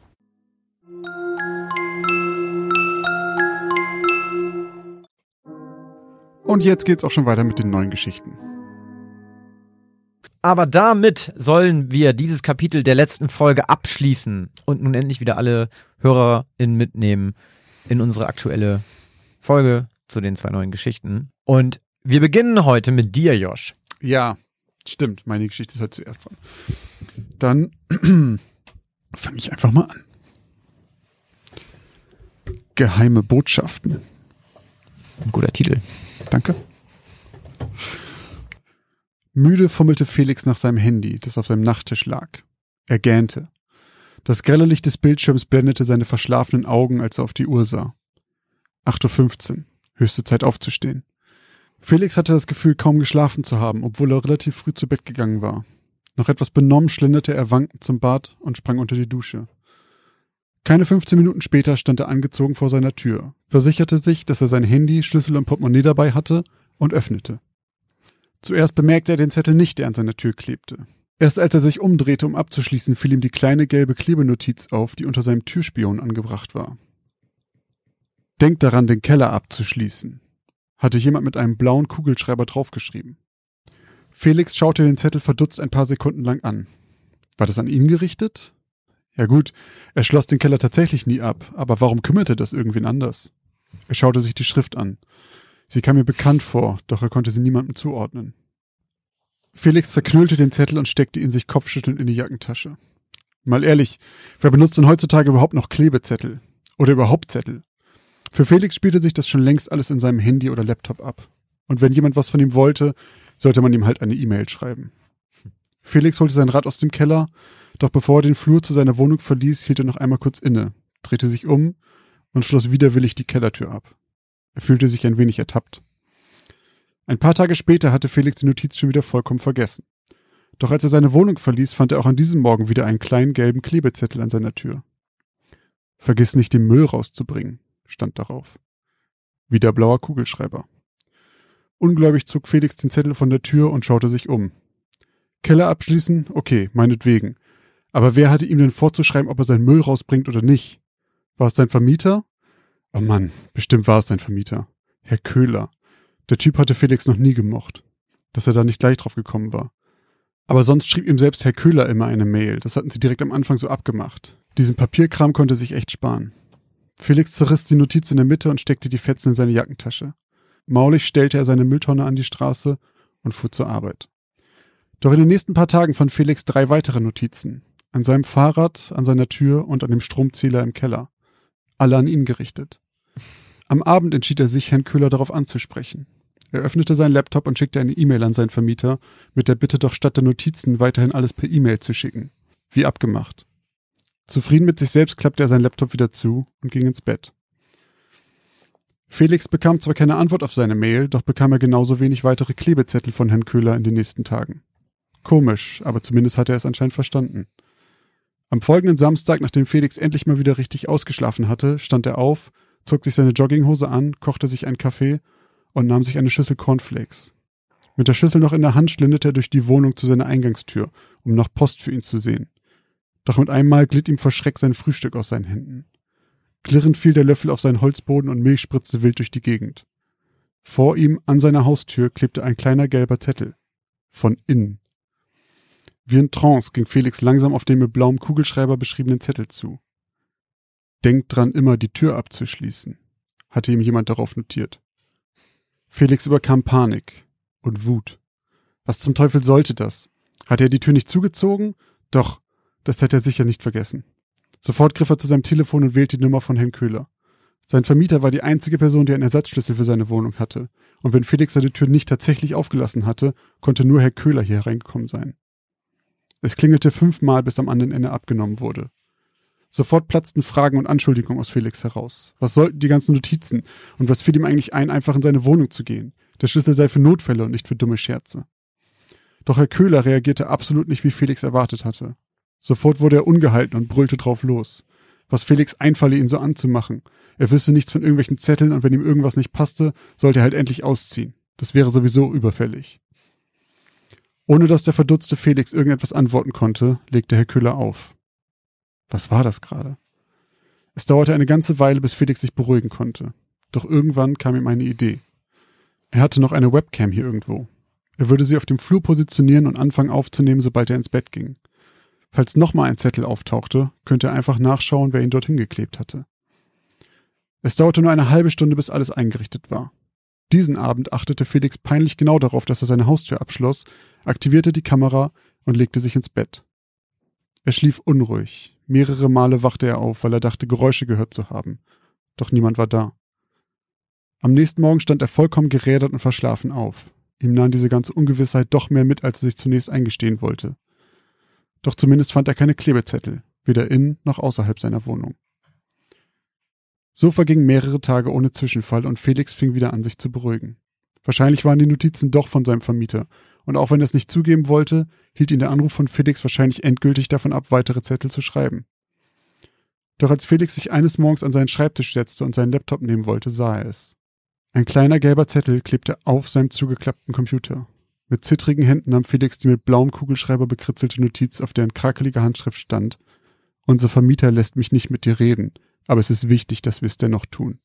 Und jetzt geht's auch schon weiter mit den neuen Geschichten. Aber damit sollen wir dieses Kapitel der letzten Folge abschließen und nun endlich wieder alle HörerInnen mitnehmen in unsere aktuelle Folge zu den 2 neuen Geschichten. Und wir beginnen heute mit dir, Josh. Ja, stimmt. Meine Geschichte ist heute zuerst dran. Dann fange ich einfach mal an. Geheime Botschaften. Ein guter Titel. Danke. Müde fummelte Felix nach seinem Handy, das auf seinem Nachttisch lag. Er gähnte. Das grelle Licht des Bildschirms blendete seine verschlafenen Augen, als er auf die Uhr sah. 8:15 Uhr. Höchste Zeit aufzustehen. Felix hatte das Gefühl, kaum geschlafen zu haben, obwohl er relativ früh zu Bett gegangen war. Noch etwas benommen schlenderte er wankend zum Bad und sprang unter die Dusche. Keine 15 Minuten später stand er angezogen vor seiner Tür, versicherte sich, dass er sein Handy, Schlüssel und Portemonnaie dabei hatte und öffnete. Zuerst bemerkte er den Zettel nicht, der an seiner Tür klebte. Erst als er sich umdrehte, um abzuschließen, fiel ihm die kleine gelbe Klebenotiz auf, die unter seinem Türspion angebracht war. Denkt daran, den Keller abzuschließen, hatte jemand mit einem blauen Kugelschreiber draufgeschrieben. Felix schaute den Zettel verdutzt ein paar Sekunden lang an. War das an ihn gerichtet? Ja gut, er schloss den Keller tatsächlich nie ab, aber warum kümmerte das irgendwen anders? Er schaute sich die Schrift an. Sie kam mir bekannt vor, doch er konnte sie niemandem zuordnen. Felix zerknüllte den Zettel und steckte ihn sich kopfschüttelnd in die Jackentasche. Mal ehrlich, wer benutzt denn heutzutage überhaupt noch Klebezettel? Oder überhaupt Zettel? Für Felix spielte sich das schon längst alles in seinem Handy oder Laptop ab. Und wenn jemand was von ihm wollte, sollte man ihm halt eine E-Mail schreiben. Felix holte sein Rad aus dem Keller, doch bevor er den Flur zu seiner Wohnung verließ, hielt er noch einmal kurz inne, drehte sich um und schloss widerwillig die Kellertür ab. Er fühlte sich ein wenig ertappt. Ein paar Tage später hatte Felix die Notiz schon wieder vollkommen vergessen. Doch als er seine Wohnung verließ, fand er auch an diesem Morgen wieder einen kleinen gelben Klebezettel an seiner Tür. Vergiss nicht, den Müll rauszubringen, stand darauf. Wieder blauer Kugelschreiber. Ungläubig zog Felix den Zettel von der Tür und schaute sich um. Keller abschließen? Okay, meinetwegen. Aber wer hatte ihm denn vorzuschreiben, ob er seinen Müll rausbringt oder nicht? War es sein Vermieter? Oh Mann, bestimmt war es sein Vermieter. Herr Köhler. Der Typ hatte Felix noch nie gemocht. Dass er da nicht gleich drauf gekommen war. Aber sonst schrieb ihm selbst Herr Köhler immer eine Mail. Das hatten sie direkt am Anfang so abgemacht. Diesen Papierkram konnte sich echt sparen. Felix zerriss die Notiz in der Mitte und steckte die Fetzen in seine Jackentasche. Maulig stellte er seine Mülltonne an die Straße und fuhr zur Arbeit. Doch in den nächsten paar Tagen fand Felix 3 weitere Notizen. An seinem Fahrrad, an seiner Tür und an dem Stromzähler im Keller. Alle an ihn gerichtet. Am Abend entschied er sich, Herrn Köhler darauf anzusprechen. Er öffnete seinen Laptop und schickte eine E-Mail an seinen Vermieter, mit der Bitte doch statt der Notizen weiterhin alles per E-Mail zu schicken. Wie abgemacht. Zufrieden mit sich selbst klappte er seinen Laptop wieder zu und ging ins Bett. Felix bekam zwar keine Antwort auf seine Mail, doch bekam er genauso wenig weitere Klebezettel von Herrn Köhler in den nächsten Tagen. Komisch, aber zumindest hatte er es anscheinend verstanden. Am folgenden Samstag, nachdem Felix endlich mal wieder richtig ausgeschlafen hatte, stand er auf, zog sich seine Jogginghose an, kochte sich einen Kaffee und nahm sich eine Schüssel Cornflakes. Mit der Schüssel noch in der Hand schlenderte er durch die Wohnung zu seiner Eingangstür, um nach Post für ihn zu sehen. Doch mit einem Mal glitt ihm vor Schreck sein Frühstück aus seinen Händen. Klirrend fiel der Löffel auf seinen Holzboden und Milch spritzte wild durch die Gegend. Vor ihm, an seiner Haustür, klebte ein kleiner gelber Zettel. Von innen. Wie in Trance ging Felix langsam auf den mit blauem Kugelschreiber beschriebenen Zettel zu. Denkt dran, immer die Tür abzuschließen, hatte ihm jemand darauf notiert. Felix überkam Panik und Wut. Was zum Teufel sollte das? Hatte er die Tür nicht zugezogen? Doch, das hätte er sicher nicht vergessen. Sofort griff er zu seinem Telefon und wählte die Nummer von Herrn Köhler. Sein Vermieter war die einzige Person, die einen Ersatzschlüssel für seine Wohnung hatte. Und wenn Felix seine Tür nicht tatsächlich aufgelassen hatte, konnte nur Herr Köhler hier hereingekommen sein. Es klingelte 5-mal, bis am anderen Ende abgenommen wurde. Sofort platzten Fragen und Anschuldigungen aus Felix heraus. Was sollten die ganzen Notizen? Und was fiel ihm eigentlich ein, einfach in seine Wohnung zu gehen? Der Schlüssel sei für Notfälle und nicht für dumme Scherze. Doch Herr Köhler reagierte absolut nicht, wie Felix erwartet hatte. Sofort wurde er ungehalten und brüllte drauf los. Was Felix einfalle, ihn so anzumachen. Er wüsste nichts von irgendwelchen Zetteln und wenn ihm irgendwas nicht passte, sollte er halt endlich ausziehen. Das wäre sowieso überfällig. Ohne dass der verdutzte Felix irgendetwas antworten konnte, legte Herr Köhler auf. Was war das gerade? Es dauerte eine ganze Weile, bis Felix sich beruhigen konnte. Doch irgendwann kam ihm eine Idee. Er hatte noch eine Webcam hier irgendwo. Er würde sie auf dem Flur positionieren und anfangen aufzunehmen, sobald er ins Bett ging. Falls nochmal ein Zettel auftauchte, könnte er einfach nachschauen, wer ihn dorthin geklebt hatte. Es dauerte nur eine halbe Stunde, bis alles eingerichtet war. Diesen Abend achtete Felix peinlich genau darauf, dass er seine Haustür abschloss, aktivierte die Kamera und legte sich ins Bett. Er schlief unruhig. Mehrere Male wachte er auf, weil er dachte, Geräusche gehört zu haben. Doch niemand war da. Am nächsten Morgen stand er vollkommen gerädert und verschlafen auf. Ihm nahm diese ganze Ungewissheit doch mehr mit, als er sich zunächst eingestehen wollte. Doch zumindest fand er keine Klebezettel, weder in noch außerhalb seiner Wohnung. So vergingen mehrere Tage ohne Zwischenfall und Felix fing wieder an, sich zu beruhigen. Wahrscheinlich waren die Notizen doch von seinem Vermieter, und auch wenn er es nicht zugeben wollte, hielt ihn der Anruf von Felix wahrscheinlich endgültig davon ab, weitere Zettel zu schreiben. Doch als Felix sich eines Morgens an seinen Schreibtisch setzte und seinen Laptop nehmen wollte, sah er es. Ein kleiner gelber Zettel klebte auf seinem zugeklappten Computer. Mit zittrigen Händen nahm Felix die mit blauem Kugelschreiber bekritzelte Notiz, auf deren krakeliger Handschrift stand: Unser Vermieter lässt mich nicht mit dir reden, aber es ist wichtig, dass wir es dennoch tun.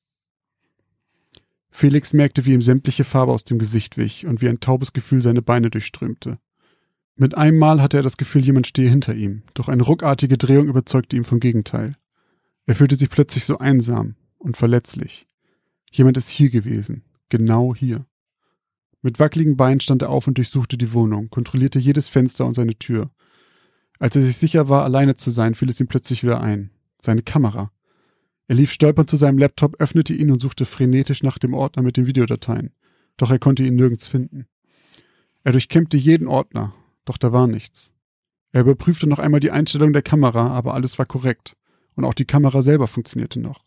Felix merkte, wie ihm sämtliche Farbe aus dem Gesicht wich und wie ein taubes Gefühl seine Beine durchströmte. Mit einem Mal hatte er das Gefühl, jemand stehe hinter ihm, doch eine ruckartige Drehung überzeugte ihn vom Gegenteil. Er fühlte sich plötzlich so einsam und verletzlich. Jemand ist hier gewesen, genau hier. Mit wackeligen Beinen stand er auf und durchsuchte die Wohnung, kontrollierte jedes Fenster und seine Tür. Als er sich sicher war, alleine zu sein, fiel es ihm plötzlich wieder ein. Seine Kamera. Er lief stolpernd zu seinem Laptop, öffnete ihn und suchte frenetisch nach dem Ordner mit den Videodateien. Doch er konnte ihn nirgends finden. Er durchkämmte jeden Ordner, doch da war nichts. Er überprüfte noch einmal die Einstellung der Kamera, aber alles war korrekt. Und auch die Kamera selber funktionierte noch.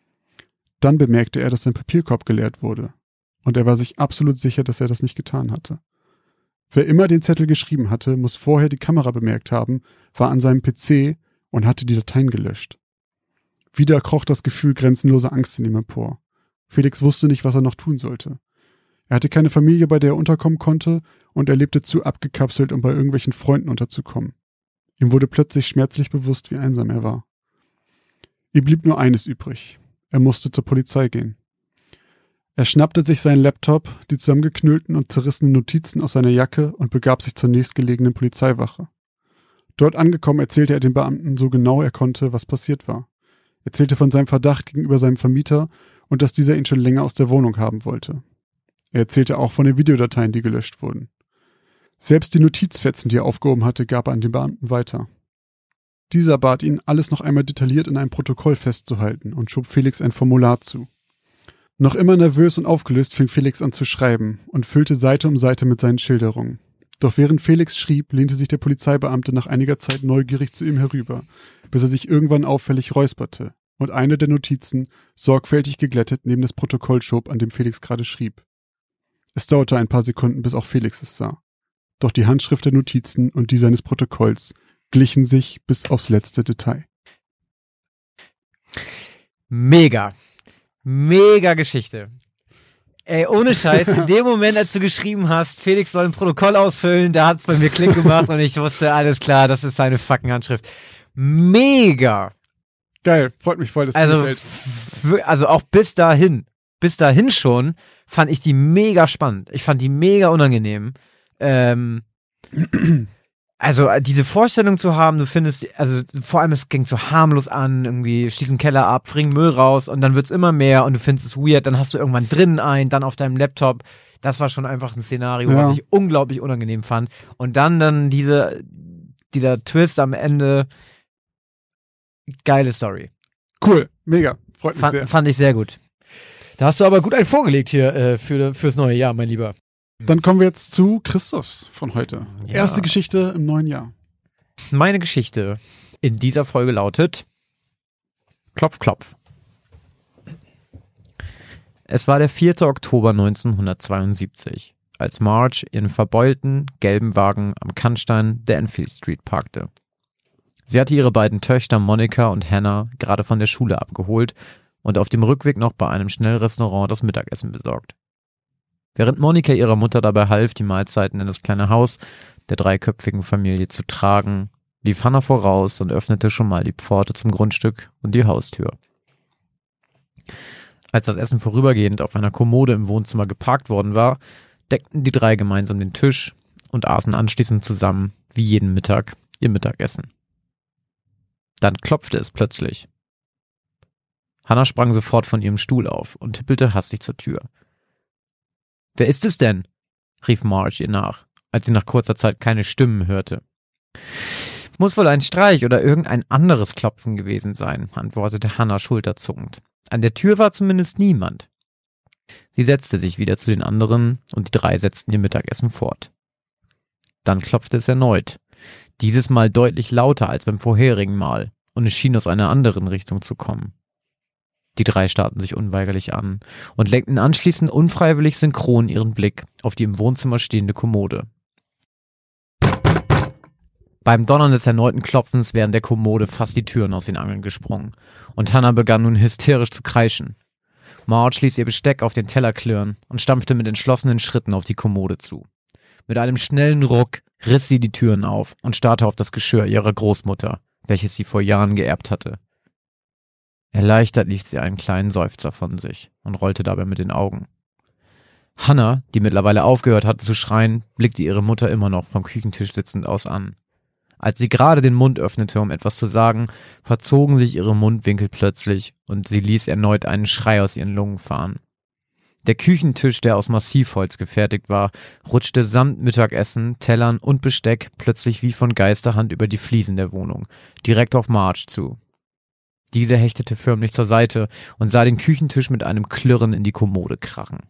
Dann bemerkte er, dass sein Papierkorb geleert wurde. Und er war sich absolut sicher, dass er das nicht getan hatte. Wer immer den Zettel geschrieben hatte, muss vorher die Kamera bemerkt haben, war an seinem PC und hatte die Dateien gelöscht. Wieder kroch das Gefühl grenzenloser Angst in ihm empor. Felix wusste nicht, was er noch tun sollte. Er hatte keine Familie, bei der er unterkommen konnte, und er lebte zu abgekapselt, um bei irgendwelchen Freunden unterzukommen. Ihm wurde plötzlich schmerzlich bewusst, wie einsam er war. Ihm blieb nur eines übrig. Er musste zur Polizei gehen. Er schnappte sich seinen Laptop, die zusammengeknüllten und zerrissenen Notizen aus seiner Jacke und begab sich zur nächstgelegenen Polizeiwache. Dort angekommen erzählte er den Beamten so genau er konnte, was passiert war. Er erzählte von seinem Verdacht gegenüber seinem Vermieter und dass dieser ihn schon länger aus der Wohnung haben wollte. Er erzählte auch von den Videodateien, die gelöscht wurden. Selbst die Notizfetzen, die er aufgehoben hatte, gab er an den Beamten weiter. Dieser bat ihn, alles noch einmal detailliert in einem Protokoll festzuhalten und schob Felix ein Formular zu. Noch immer nervös und aufgelöst fing Felix an zu schreiben und füllte Seite um Seite mit seinen Schilderungen. Doch während Felix schrieb, lehnte sich der Polizeibeamte nach einiger Zeit neugierig zu ihm herüber, bis er sich irgendwann auffällig räusperte und eine der Notizen sorgfältig geglättet neben das Protokoll schob, an dem Felix gerade schrieb. Es dauerte ein paar Sekunden, bis auch Felix es sah. Doch die Handschrift der Notizen und die seines Protokolls glichen sich bis aufs letzte Detail. Mega. Mega Geschichte. Ey, ohne Scheiß, in dem Moment, als du geschrieben hast, Felix soll ein Protokoll ausfüllen, da hat's bei mir Klick gemacht und ich wusste, alles klar, das ist seine fucking Handschrift. Mega. Geil, freut mich voll, dass dir gefällt. Also auch bis dahin schon, fand ich die mega spannend. Ich fand die mega unangenehm. Also diese Vorstellung zu haben, du findest, also vor allem es ging so harmlos an, irgendwie schließ den Keller ab, bring Müll raus und dann wird's immer mehr und du findest es weird, dann hast du irgendwann drinnen einen, dann auf deinem Laptop. Das war schon einfach ein Szenario, was ich unglaublich unangenehm fand. Und dann dieser Twist am Ende, geile Story. Cool, mega. Freut mich sehr. Fand ich sehr gut. Da hast du aber gut einen vorgelegt hier fürs neue Jahr, mein Lieber. Dann kommen wir jetzt zu Christophs von heute. Ja. Erste Geschichte im neuen Jahr. Meine Geschichte in dieser Folge lautet Klopf, klopf. Es war der 4. Oktober 1972, als Marge ihren verbeulten, gelben Wagen am Kannstein der Enfield Street parkte. Sie hatte ihre beiden Töchter Monica und Hannah gerade von der Schule abgeholt und auf dem Rückweg noch bei einem Schnellrestaurant das Mittagessen besorgt. Während Monica ihrer Mutter dabei half, die Mahlzeiten in das kleine Haus der dreiköpfigen Familie zu tragen, lief Hannah voraus und öffnete schon mal die Pforte zum Grundstück und die Haustür. Als das Essen vorübergehend auf einer Kommode im Wohnzimmer geparkt worden war, deckten die drei gemeinsam den Tisch und aßen anschließend zusammen, wie jeden Mittag, ihr Mittagessen. Dann klopfte es plötzlich. Hannah sprang sofort von ihrem Stuhl auf und tippelte hastig zur Tür. »Wer ist es denn?« rief Marge ihr nach, als sie nach kurzer Zeit keine Stimmen hörte. »Muss wohl ein Streich oder irgendein anderes Klopfen gewesen sein«, antwortete Hannah schulterzuckend. An der Tür war zumindest niemand. Sie setzte sich wieder zu den anderen und die drei setzten ihr Mittagessen fort. Dann klopfte es erneut, dieses Mal deutlich lauter als beim vorherigen Mal, und es schien aus einer anderen Richtung zu kommen. Die drei starrten sich unweigerlich an und lenkten anschließend unfreiwillig synchron ihren Blick auf die im Wohnzimmer stehende Kommode. Beim Donnern des erneuten Klopfens wären der Kommode fast die Türen aus den Angeln gesprungen, und Hannah begann nun hysterisch zu kreischen. Marge ließ ihr Besteck auf den Teller klirren und stampfte mit entschlossenen Schritten auf die Kommode zu. Mit einem schnellen Ruck riss sie die Türen auf und starrte auf das Geschirr ihrer Großmutter, welches sie vor Jahren geerbt hatte. Erleichtert ließ sie einen kleinen Seufzer von sich und rollte dabei mit den Augen. Hannah, die mittlerweile aufgehört hatte zu schreien, blickte ihre Mutter immer noch vom Küchentisch sitzend aus an. Als sie gerade den Mund öffnete, um etwas zu sagen, verzogen sich ihre Mundwinkel plötzlich und sie ließ erneut einen Schrei aus ihren Lungen fahren. Der Küchentisch, der aus Massivholz gefertigt war, rutschte samt Mittagessen, Tellern und Besteck plötzlich wie von Geisterhand über die Fliesen der Wohnung, direkt auf Marge zu. Diese hechtete förmlich zur Seite und sah den Küchentisch mit einem Klirren in die Kommode krachen.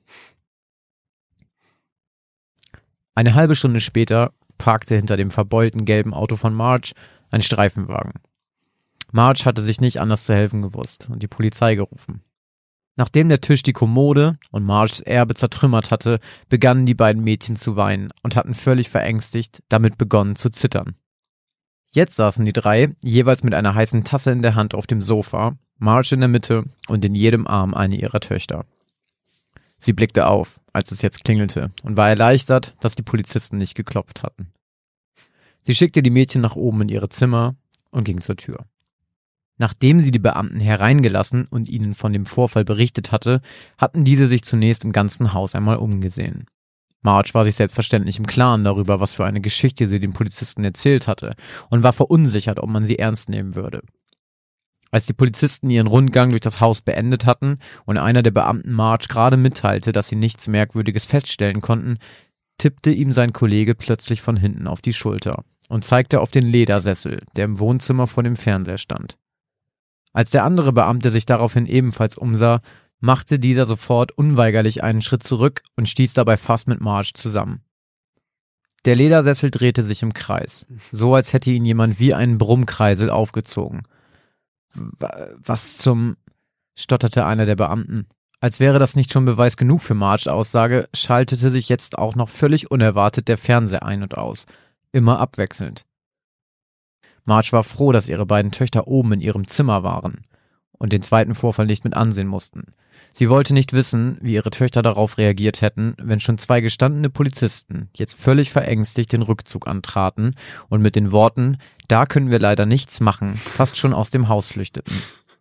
Eine halbe Stunde später parkte hinter dem verbeulten gelben Auto von Marge ein Streifenwagen. Marge hatte sich nicht anders zu helfen gewusst und die Polizei gerufen. Nachdem der Tisch die Kommode und Marges Erbe zertrümmert hatte, begannen die beiden Mädchen zu weinen und hatten völlig verängstigt damit begonnen zu zittern. Jetzt saßen die drei, jeweils mit einer heißen Tasse in der Hand auf dem Sofa, Marge in der Mitte und in jedem Arm eine ihrer Töchter. Sie blickte auf, als es jetzt klingelte, und war erleichtert, dass die Polizisten nicht geklopft hatten. Sie schickte die Mädchen nach oben in ihre Zimmer und ging zur Tür. Nachdem sie die Beamten hereingelassen und ihnen von dem Vorfall berichtet hatte, hatten diese sich zunächst im ganzen Haus einmal umgesehen. Marge war sich selbstverständlich im Klaren darüber, was für eine Geschichte sie den Polizisten erzählt hatte, und war verunsichert, ob man sie ernst nehmen würde. Als die Polizisten ihren Rundgang durch das Haus beendet hatten und einer der Beamten Marge gerade mitteilte, dass sie nichts Merkwürdiges feststellen konnten, tippte ihm sein Kollege plötzlich von hinten auf die Schulter und zeigte auf den Ledersessel, der im Wohnzimmer vor dem Fernseher stand. Als der andere Beamte sich daraufhin ebenfalls umsah, machte dieser sofort unweigerlich einen Schritt zurück und stieß dabei fast mit Marge zusammen. Der Ledersessel drehte sich im Kreis, so als hätte ihn jemand wie einen Brummkreisel aufgezogen. »Was zum«, stotterte einer der Beamten. Als wäre das nicht schon Beweis genug für Marges Aussage, schaltete sich jetzt auch noch völlig unerwartet der Fernseher ein und aus, immer abwechselnd. Marge war froh, dass ihre beiden Töchter oben in ihrem Zimmer waren und den zweiten Vorfall nicht mit ansehen mussten. Sie wollte nicht wissen, wie ihre Töchter darauf reagiert hätten, wenn schon zwei gestandene Polizisten jetzt völlig verängstigt den Rückzug antraten und mit den Worten »Da können wir leider nichts machen« fast schon aus dem Haus flüchteten.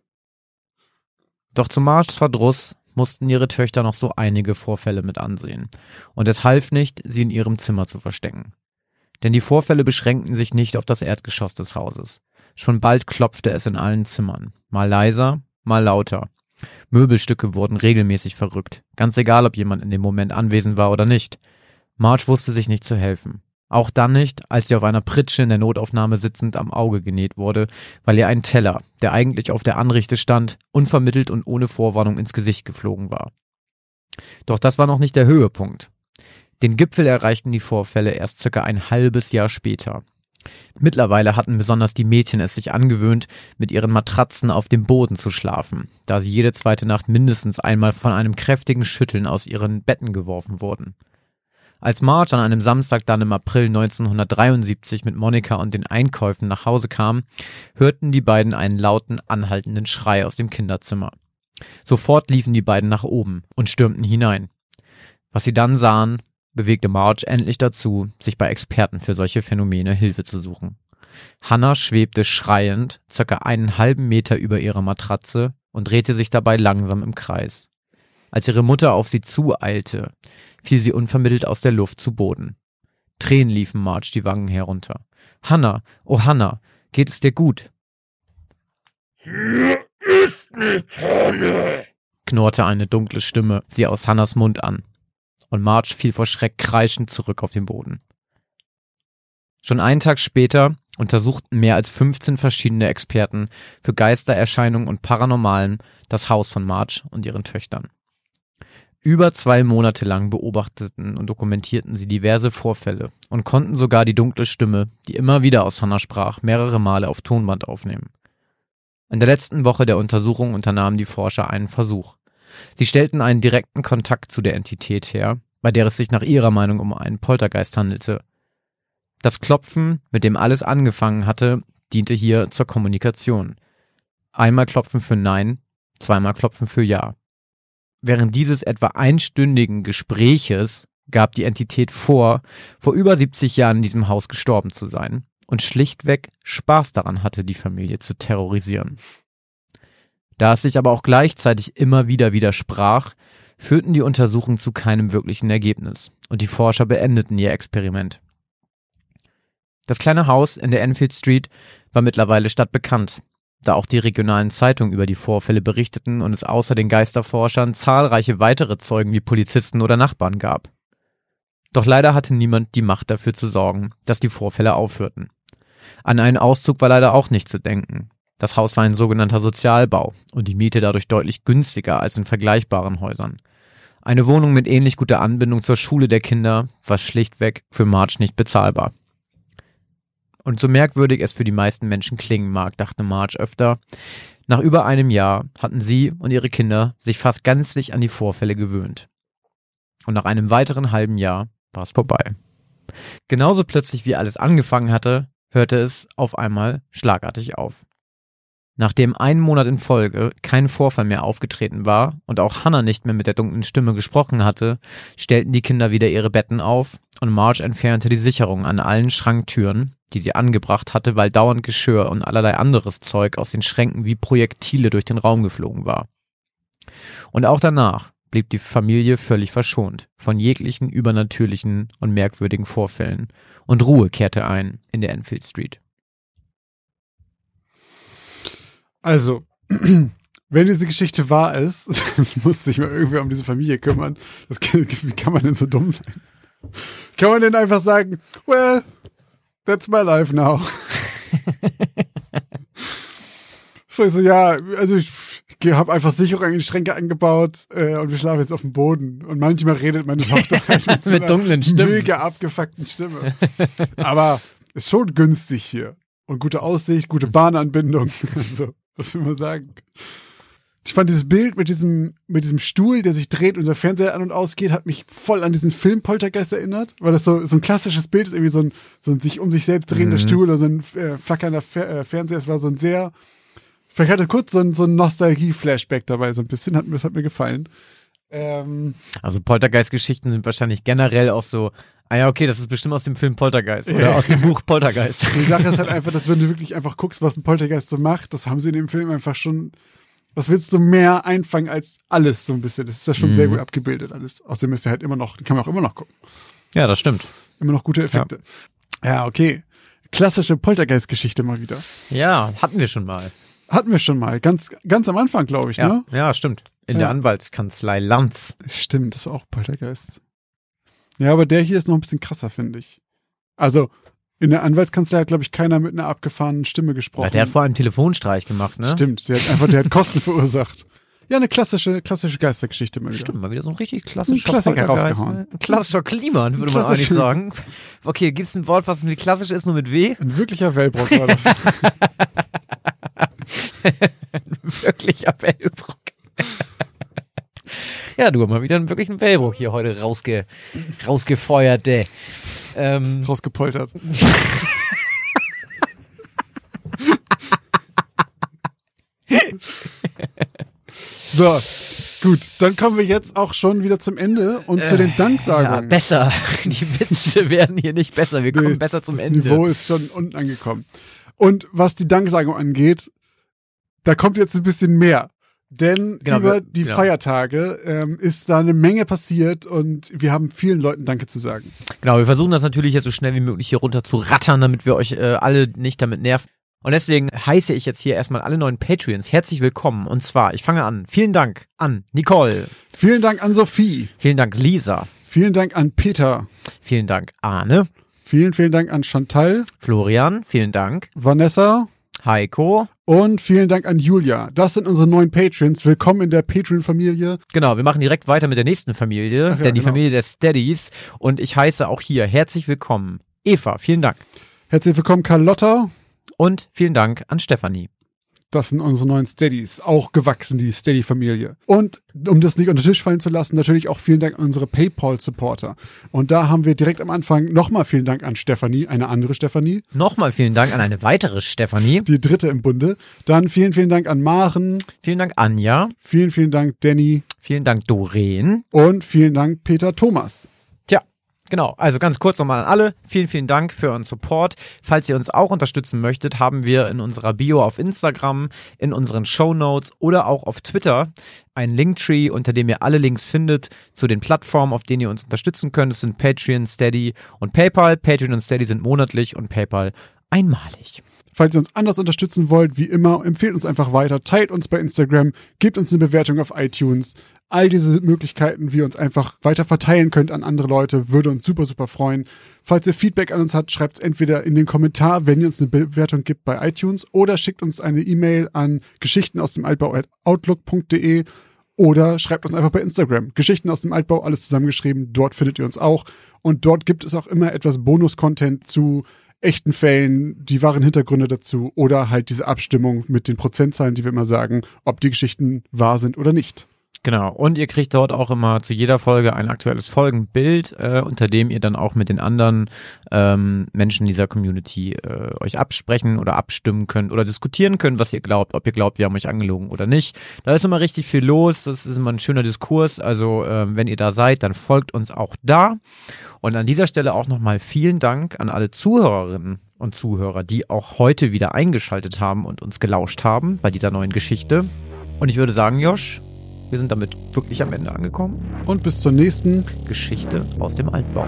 Doch zu Marges Verdruss mussten ihre Töchter noch so einige Vorfälle mit ansehen, und es half nicht, sie in ihrem Zimmer zu verstecken. Denn die Vorfälle beschränkten sich nicht auf das Erdgeschoss des Hauses. Schon bald klopfte es in allen Zimmern, mal leiser, mal lauter. Möbelstücke wurden regelmäßig verrückt, ganz egal, ob jemand in dem Moment anwesend war oder nicht. Marge wusste sich nicht zu helfen. Auch dann nicht, als sie auf einer Pritsche in der Notaufnahme sitzend am Auge genäht wurde, weil ihr ein Teller, der eigentlich auf der Anrichte stand, unvermittelt und ohne Vorwarnung ins Gesicht geflogen war. Doch das war noch nicht der Höhepunkt. Den Gipfel erreichten die Vorfälle erst circa ein halbes Jahr später. Mittlerweile hatten besonders die Mädchen es sich angewöhnt, mit ihren Matratzen auf dem Boden zu schlafen, da sie jede zweite Nacht mindestens einmal von einem kräftigen Schütteln aus ihren Betten geworfen wurden. Als Marge an einem Samstag dann im April 1973 mit Monika und den Einkäufen nach Hause kam, hörten die beiden einen lauten, anhaltenden Schrei aus dem Kinderzimmer. Sofort liefen die beiden nach oben und stürmten hinein. Was sie dann sahen, bewegte Marge endlich dazu, sich bei Experten für solche Phänomene Hilfe zu suchen. Hannah schwebte schreiend circa einen halben Meter über ihrer Matratze und drehte sich dabei langsam im Kreis. Als ihre Mutter auf sie zueilte, fiel sie unvermittelt aus der Luft zu Boden. Tränen liefen Marge die Wangen herunter. »Hannah, oh Hannah, geht es dir gut?« »Hier ist nicht Hannah«, knurrte eine dunkle Stimme sie aus Hannahs Mund an. Und Marge fiel vor Schreck kreischend zurück auf den Boden. Schon einen Tag später untersuchten mehr als 15 verschiedene Experten für Geistererscheinungen und Paranormalen das Haus von Marge und ihren Töchtern. Über 2 Monate lang beobachteten und dokumentierten sie diverse Vorfälle und konnten sogar die dunkle Stimme, die immer wieder aus Hannah sprach, mehrere Male auf Tonband aufnehmen. In der letzten Woche der Untersuchung unternahmen die Forscher einen Versuch. Sie stellten einen direkten Kontakt zu der Entität her, bei der es sich nach ihrer Meinung um einen Poltergeist handelte. Das Klopfen, mit dem alles angefangen hatte, diente hier zur Kommunikation. Einmal klopfen für Nein, zweimal klopfen für Ja. Während dieses etwa einstündigen Gespräches gab die Entität vor über 70 Jahren in diesem Haus gestorben zu sein und schlichtweg Spaß daran hatte, die Familie zu terrorisieren. Da es sich aber auch gleichzeitig immer wieder widersprach, führten die Untersuchungen zu keinem wirklichen Ergebnis und die Forscher beendeten ihr Experiment. Das kleine Haus in der Enfield Street war mittlerweile stadtbekannt, da auch die regionalen Zeitungen über die Vorfälle berichteten und es außer den Geisterforschern zahlreiche weitere Zeugen wie Polizisten oder Nachbarn gab. Doch leider hatte niemand die Macht dafür zu sorgen, dass die Vorfälle aufhörten. An einen Auszug war leider auch nicht zu denken. Das Haus war ein sogenannter Sozialbau und die Miete dadurch deutlich günstiger als in vergleichbaren Häusern. Eine Wohnung mit ähnlich guter Anbindung zur Schule der Kinder war schlichtweg für Marge nicht bezahlbar. Und so merkwürdig es für die meisten Menschen klingen mag, dachte Marge öfter, nach über einem Jahr hatten sie und ihre Kinder sich fast gänzlich an die Vorfälle gewöhnt. Und nach einem weiteren halben Jahr war es vorbei. Genauso plötzlich wie alles angefangen hatte, hörte es auf einmal schlagartig auf. Nachdem 1 Monat in Folge kein Vorfall mehr aufgetreten war und auch Hannah nicht mehr mit der dunklen Stimme gesprochen hatte, stellten die Kinder wieder ihre Betten auf und Marge entfernte die Sicherung an allen Schranktüren, die sie angebracht hatte, weil dauernd Geschirr und allerlei anderes Zeug aus den Schränken wie Projektile durch den Raum geflogen war. Und auch danach blieb die Familie völlig verschont von jeglichen übernatürlichen und merkwürdigen Vorfällen und Ruhe kehrte ein in der Enfield Street. Also, wenn diese Geschichte wahr ist, muss sich mal irgendwer um diese Familie kümmern. Wie kann man denn so dumm sein? Kann man denn einfach sagen, well, that's my life now. So, ja, also ich habe einfach Sicherung in die Schränke eingebaut und wir schlafen jetzt auf dem Boden. Und manchmal redet meine Tochter halt mit so mit dunklen Stimmen. Mega abgefuckten Stimme. Aber ist schon günstig hier. Und gute Aussicht, gute Bahnanbindung. Also, was will man sagen? Ich fand dieses Bild mit diesem Stuhl, der sich dreht und der Fernseher an und ausgeht, hat mich voll an diesen Film Poltergeist erinnert, weil das so ein klassissich Bild ist, irgendwie so ein sich um sich selbst drehender Stuhl oder so ein flackernder Fernseher. Es war so ein sehr, vielleicht hatte kurz so ein Nostalgie-Flashback dabei, so ein bisschen, das hat mir gefallen. Also Poltergeist-Geschichten sind wahrscheinlich generell auch so, ja, okay, das ist bestimmt aus dem Film Poltergeist oder aus dem Buch Poltergeist. Die Sache ist halt einfach, dass wenn du wirklich einfach guckst, was ein Poltergeist so macht, das haben sie in dem Film einfach schon, was willst du mehr einfangen als alles so ein bisschen. Das ist ja schon sehr gut abgebildet alles. Außerdem ist der halt immer noch, den kann man auch immer noch gucken. Ja, das stimmt. Immer noch gute Effekte. Ja, okay. Klassische Poltergeist-Geschichte mal wieder. Ja, hatten wir schon mal. Ganz am Anfang, glaube ich, ja. ne? Ja, stimmt. In der Anwaltskanzlei Lanz. Stimmt, das war auch Poltergeist. Ja, aber der hier ist noch ein bisschen krasser, finde ich. Also in der Anwaltskanzlei hat, glaube ich, keiner mit einer abgefahrenen Stimme gesprochen. Der hat vor allem Telefonstreich gemacht, ne? Stimmt, der hat Kosten verursacht. Ja, eine klassische Geistergeschichte mal wieder. Stimmt, mal wieder so ein richtig klassischer Klassiker Poltergeist. rausgehauen. Ein klassischer Kliman, würde man eigentlich sagen. Okay, gibt's ein Wort, was mit klassisch ist, nur mit W? Ein wirklicher Wellbrock war das. Ein wirklicher Wellbrock. Ja, du hast mal wieder einen wirklichen Wellbrock hier heute rausgefeuert. Rausgepoltert. So, gut. Dann kommen wir jetzt auch schon wieder zum Ende und zu den Danksagungen. Ja, besser. Die Witze werden hier nicht besser. Wir kommen besser zum Ende. Das Niveau ist schon unten angekommen. Und was die Danksagung angeht, da kommt jetzt ein bisschen mehr. Denn über die Feiertage ist da eine Menge passiert und wir haben vielen Leuten Danke zu sagen. Genau, wir versuchen das natürlich jetzt so schnell wie möglich hier runter zu rattern, damit wir euch alle nicht damit nerven. Und deswegen heiße ich jetzt hier erstmal alle neuen Patreons herzlich willkommen. Und zwar, ich fange an. Vielen Dank an Nicole. Vielen Dank an Sophie. Vielen Dank Lisa. Vielen Dank an Peter. Vielen Dank Arne. Vielen Dank an Chantal. Florian, vielen Dank. Vanessa. Heiko. Und vielen Dank an Julia. Das sind unsere neuen Patrons. Willkommen in der Patreon-Familie. Genau, wir machen direkt weiter mit der nächsten Familie, die Familie der Steadies. Und ich heiße auch hier herzlich willkommen Eva, vielen Dank. Herzlich willkommen Carlotta. Und vielen Dank an Stefanie. Das sind unsere neuen Steadies, auch gewachsen, die Steady-Familie. Und um das nicht unter den Tisch fallen zu lassen, natürlich auch vielen Dank an unsere PayPal-Supporter. Und da haben wir direkt am Anfang nochmal vielen Dank an Stefanie, eine andere Stefanie. Nochmal vielen Dank an eine weitere Stefanie. Die dritte im Bunde. Dann vielen Dank an Maren. Vielen Dank Anja. Vielen Dank Danny. Vielen Dank Doreen. Und vielen Dank Peter Thomas. Genau, also ganz kurz nochmal an alle. Vielen Dank für euren Support. Falls ihr uns auch unterstützen möchtet, haben wir in unserer Bio auf Instagram, in unseren Shownotes oder auch auf Twitter einen Linktree, unter dem ihr alle Links findet zu den Plattformen, auf denen ihr uns unterstützen könnt. Es sind Patreon, Steady und PayPal. Patreon und Steady sind monatlich und PayPal einmalig. Falls ihr uns anders unterstützen wollt, wie immer, empfehlt uns einfach weiter, teilt uns bei Instagram, gebt uns eine Bewertung auf iTunes. All diese Möglichkeiten, wie ihr uns einfach weiter verteilen könnt an andere Leute, würde uns super, super freuen. Falls ihr Feedback an uns habt, schreibt es entweder in den Kommentar, wenn ihr uns eine Bewertung gibt bei iTunes, oder schickt uns eine E-Mail an geschichten-aus-dem-Altbau@outlook.de oder schreibt uns einfach bei Instagram. Geschichten aus dem Altbau, alles zusammengeschrieben, dort findet ihr uns auch. Und dort gibt es auch immer etwas Bonus-Content zu echten Fällen, die wahren Hintergründe dazu oder halt diese Abstimmung mit den Prozentzahlen, die wir immer sagen, ob die Geschichten wahr sind oder nicht. Genau, und ihr kriegt dort auch immer zu jeder Folge ein aktuelles Folgenbild, unter dem ihr dann auch mit den anderen Menschen dieser Community euch absprechen oder abstimmen könnt oder diskutieren könnt, was ihr glaubt, ob ihr glaubt, wir haben euch angelogen oder nicht. Da ist immer richtig viel los, das ist immer ein schöner Diskurs, also wenn ihr da seid, dann folgt uns auch da. Und an dieser Stelle auch nochmal vielen Dank an alle Zuhörerinnen und Zuhörer, die auch heute wieder eingeschaltet haben und uns gelauscht haben bei dieser neuen Geschichte. Und ich würde sagen, Josh, wir sind damit wirklich am Ende angekommen. Und bis zur nächsten Geschichte aus dem Altbau.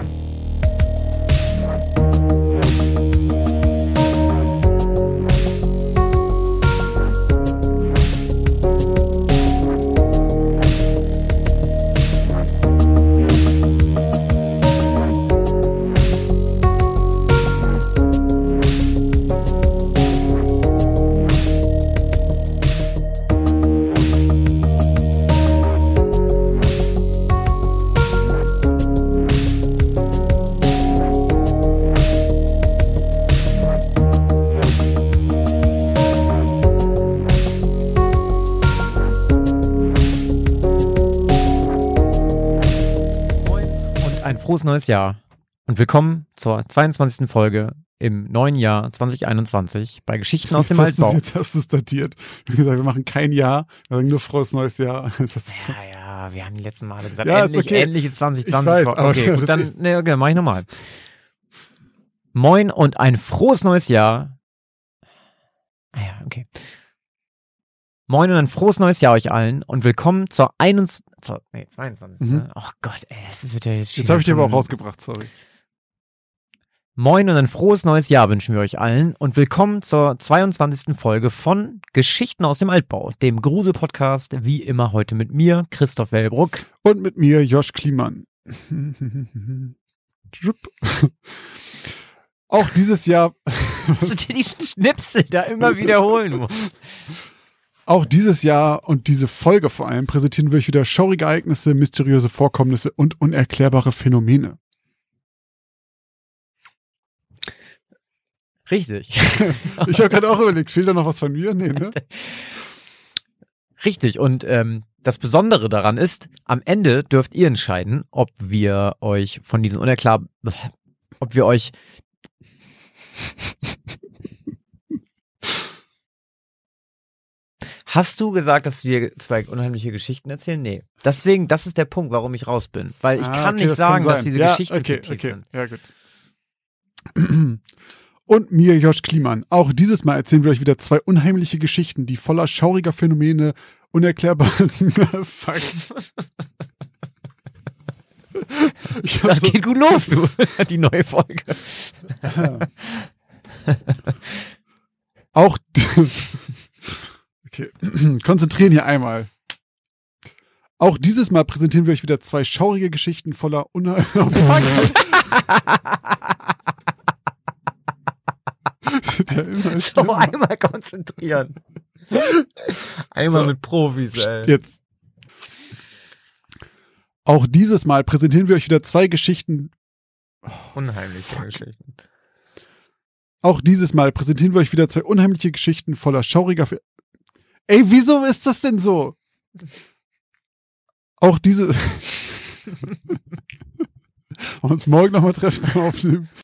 Frohes neues Jahr und willkommen zur 22. Folge im neuen Jahr 2021 bei Geschichten aus dem Altbau. Jetzt hast du es datiert. Wir haben gesagt, wir machen kein Jahr, wir sagen nur frohes neues Jahr. Ja, wir haben die letzten Male gesagt, ja, endlich 2020. Ich weiß, okay, gut, dann okay, mach ich nochmal. Moin und ein frohes neues Jahr. Ja, okay. Moin und ein frohes neues Jahr euch allen und willkommen zur 22. Oh Gott, ey, das wird ja jetzt Jetzt habe ich dir aber auch rausgebracht, sorry. Moin und ein frohes neues Jahr wünschen wir euch allen und willkommen zur 22. Folge von Geschichten aus dem Altbau, dem Grusel-Podcast, wie immer heute mit mir, Christoph Wellbruck. Und mit mir, Josh Kliemann. Auch dieses Jahr, Dass du diesen Schnipsel da immer wiederholen musst. auch dieses Jahr und diese Folge vor allem präsentieren wir euch wieder schaurige Ereignisse, mysteriöse Vorkommnisse und unerklärbare Phänomene. Richtig. Ich habe gerade auch überlegt, fehlt da noch was von mir? Nee, ne? Richtig. Und das Besondere daran ist, am Ende dürft ihr entscheiden, ob wir euch von diesen ob wir euch Hast du gesagt, dass wir 2 unheimliche Geschichten erzählen? Nee. Deswegen, das ist der Punkt, warum ich raus bin. Weil ich kann okay, nicht das sagen, kann dass sein. diese Ja, Geschichten okay, fiktiv sind. Ja, gut. Und mir, Josh Kliemann. Auch dieses Mal erzählen wir euch wieder 2 unheimliche Geschichten, die voller schauriger Phänomene, unerklärbaren Fakten. Das geht gut los, du. Die neue Folge. Auch okay, konzentrieren hier einmal. Auch dieses Mal präsentieren wir euch wieder 2 schaurige Geschichten voller So, einmal konzentrieren. Einmal So. mit Profis, ey. Jetzt. Auch dieses Mal präsentieren wir euch wieder 2 Geschichten. Unheimliche Geschichten. Auch dieses Mal präsentieren wir euch wieder 2 unheimliche Geschichten voller schauriger. Ey, wieso ist das denn so? Auch diese. Wollen wir uns morgen nochmal treffen zum Aufnehmen?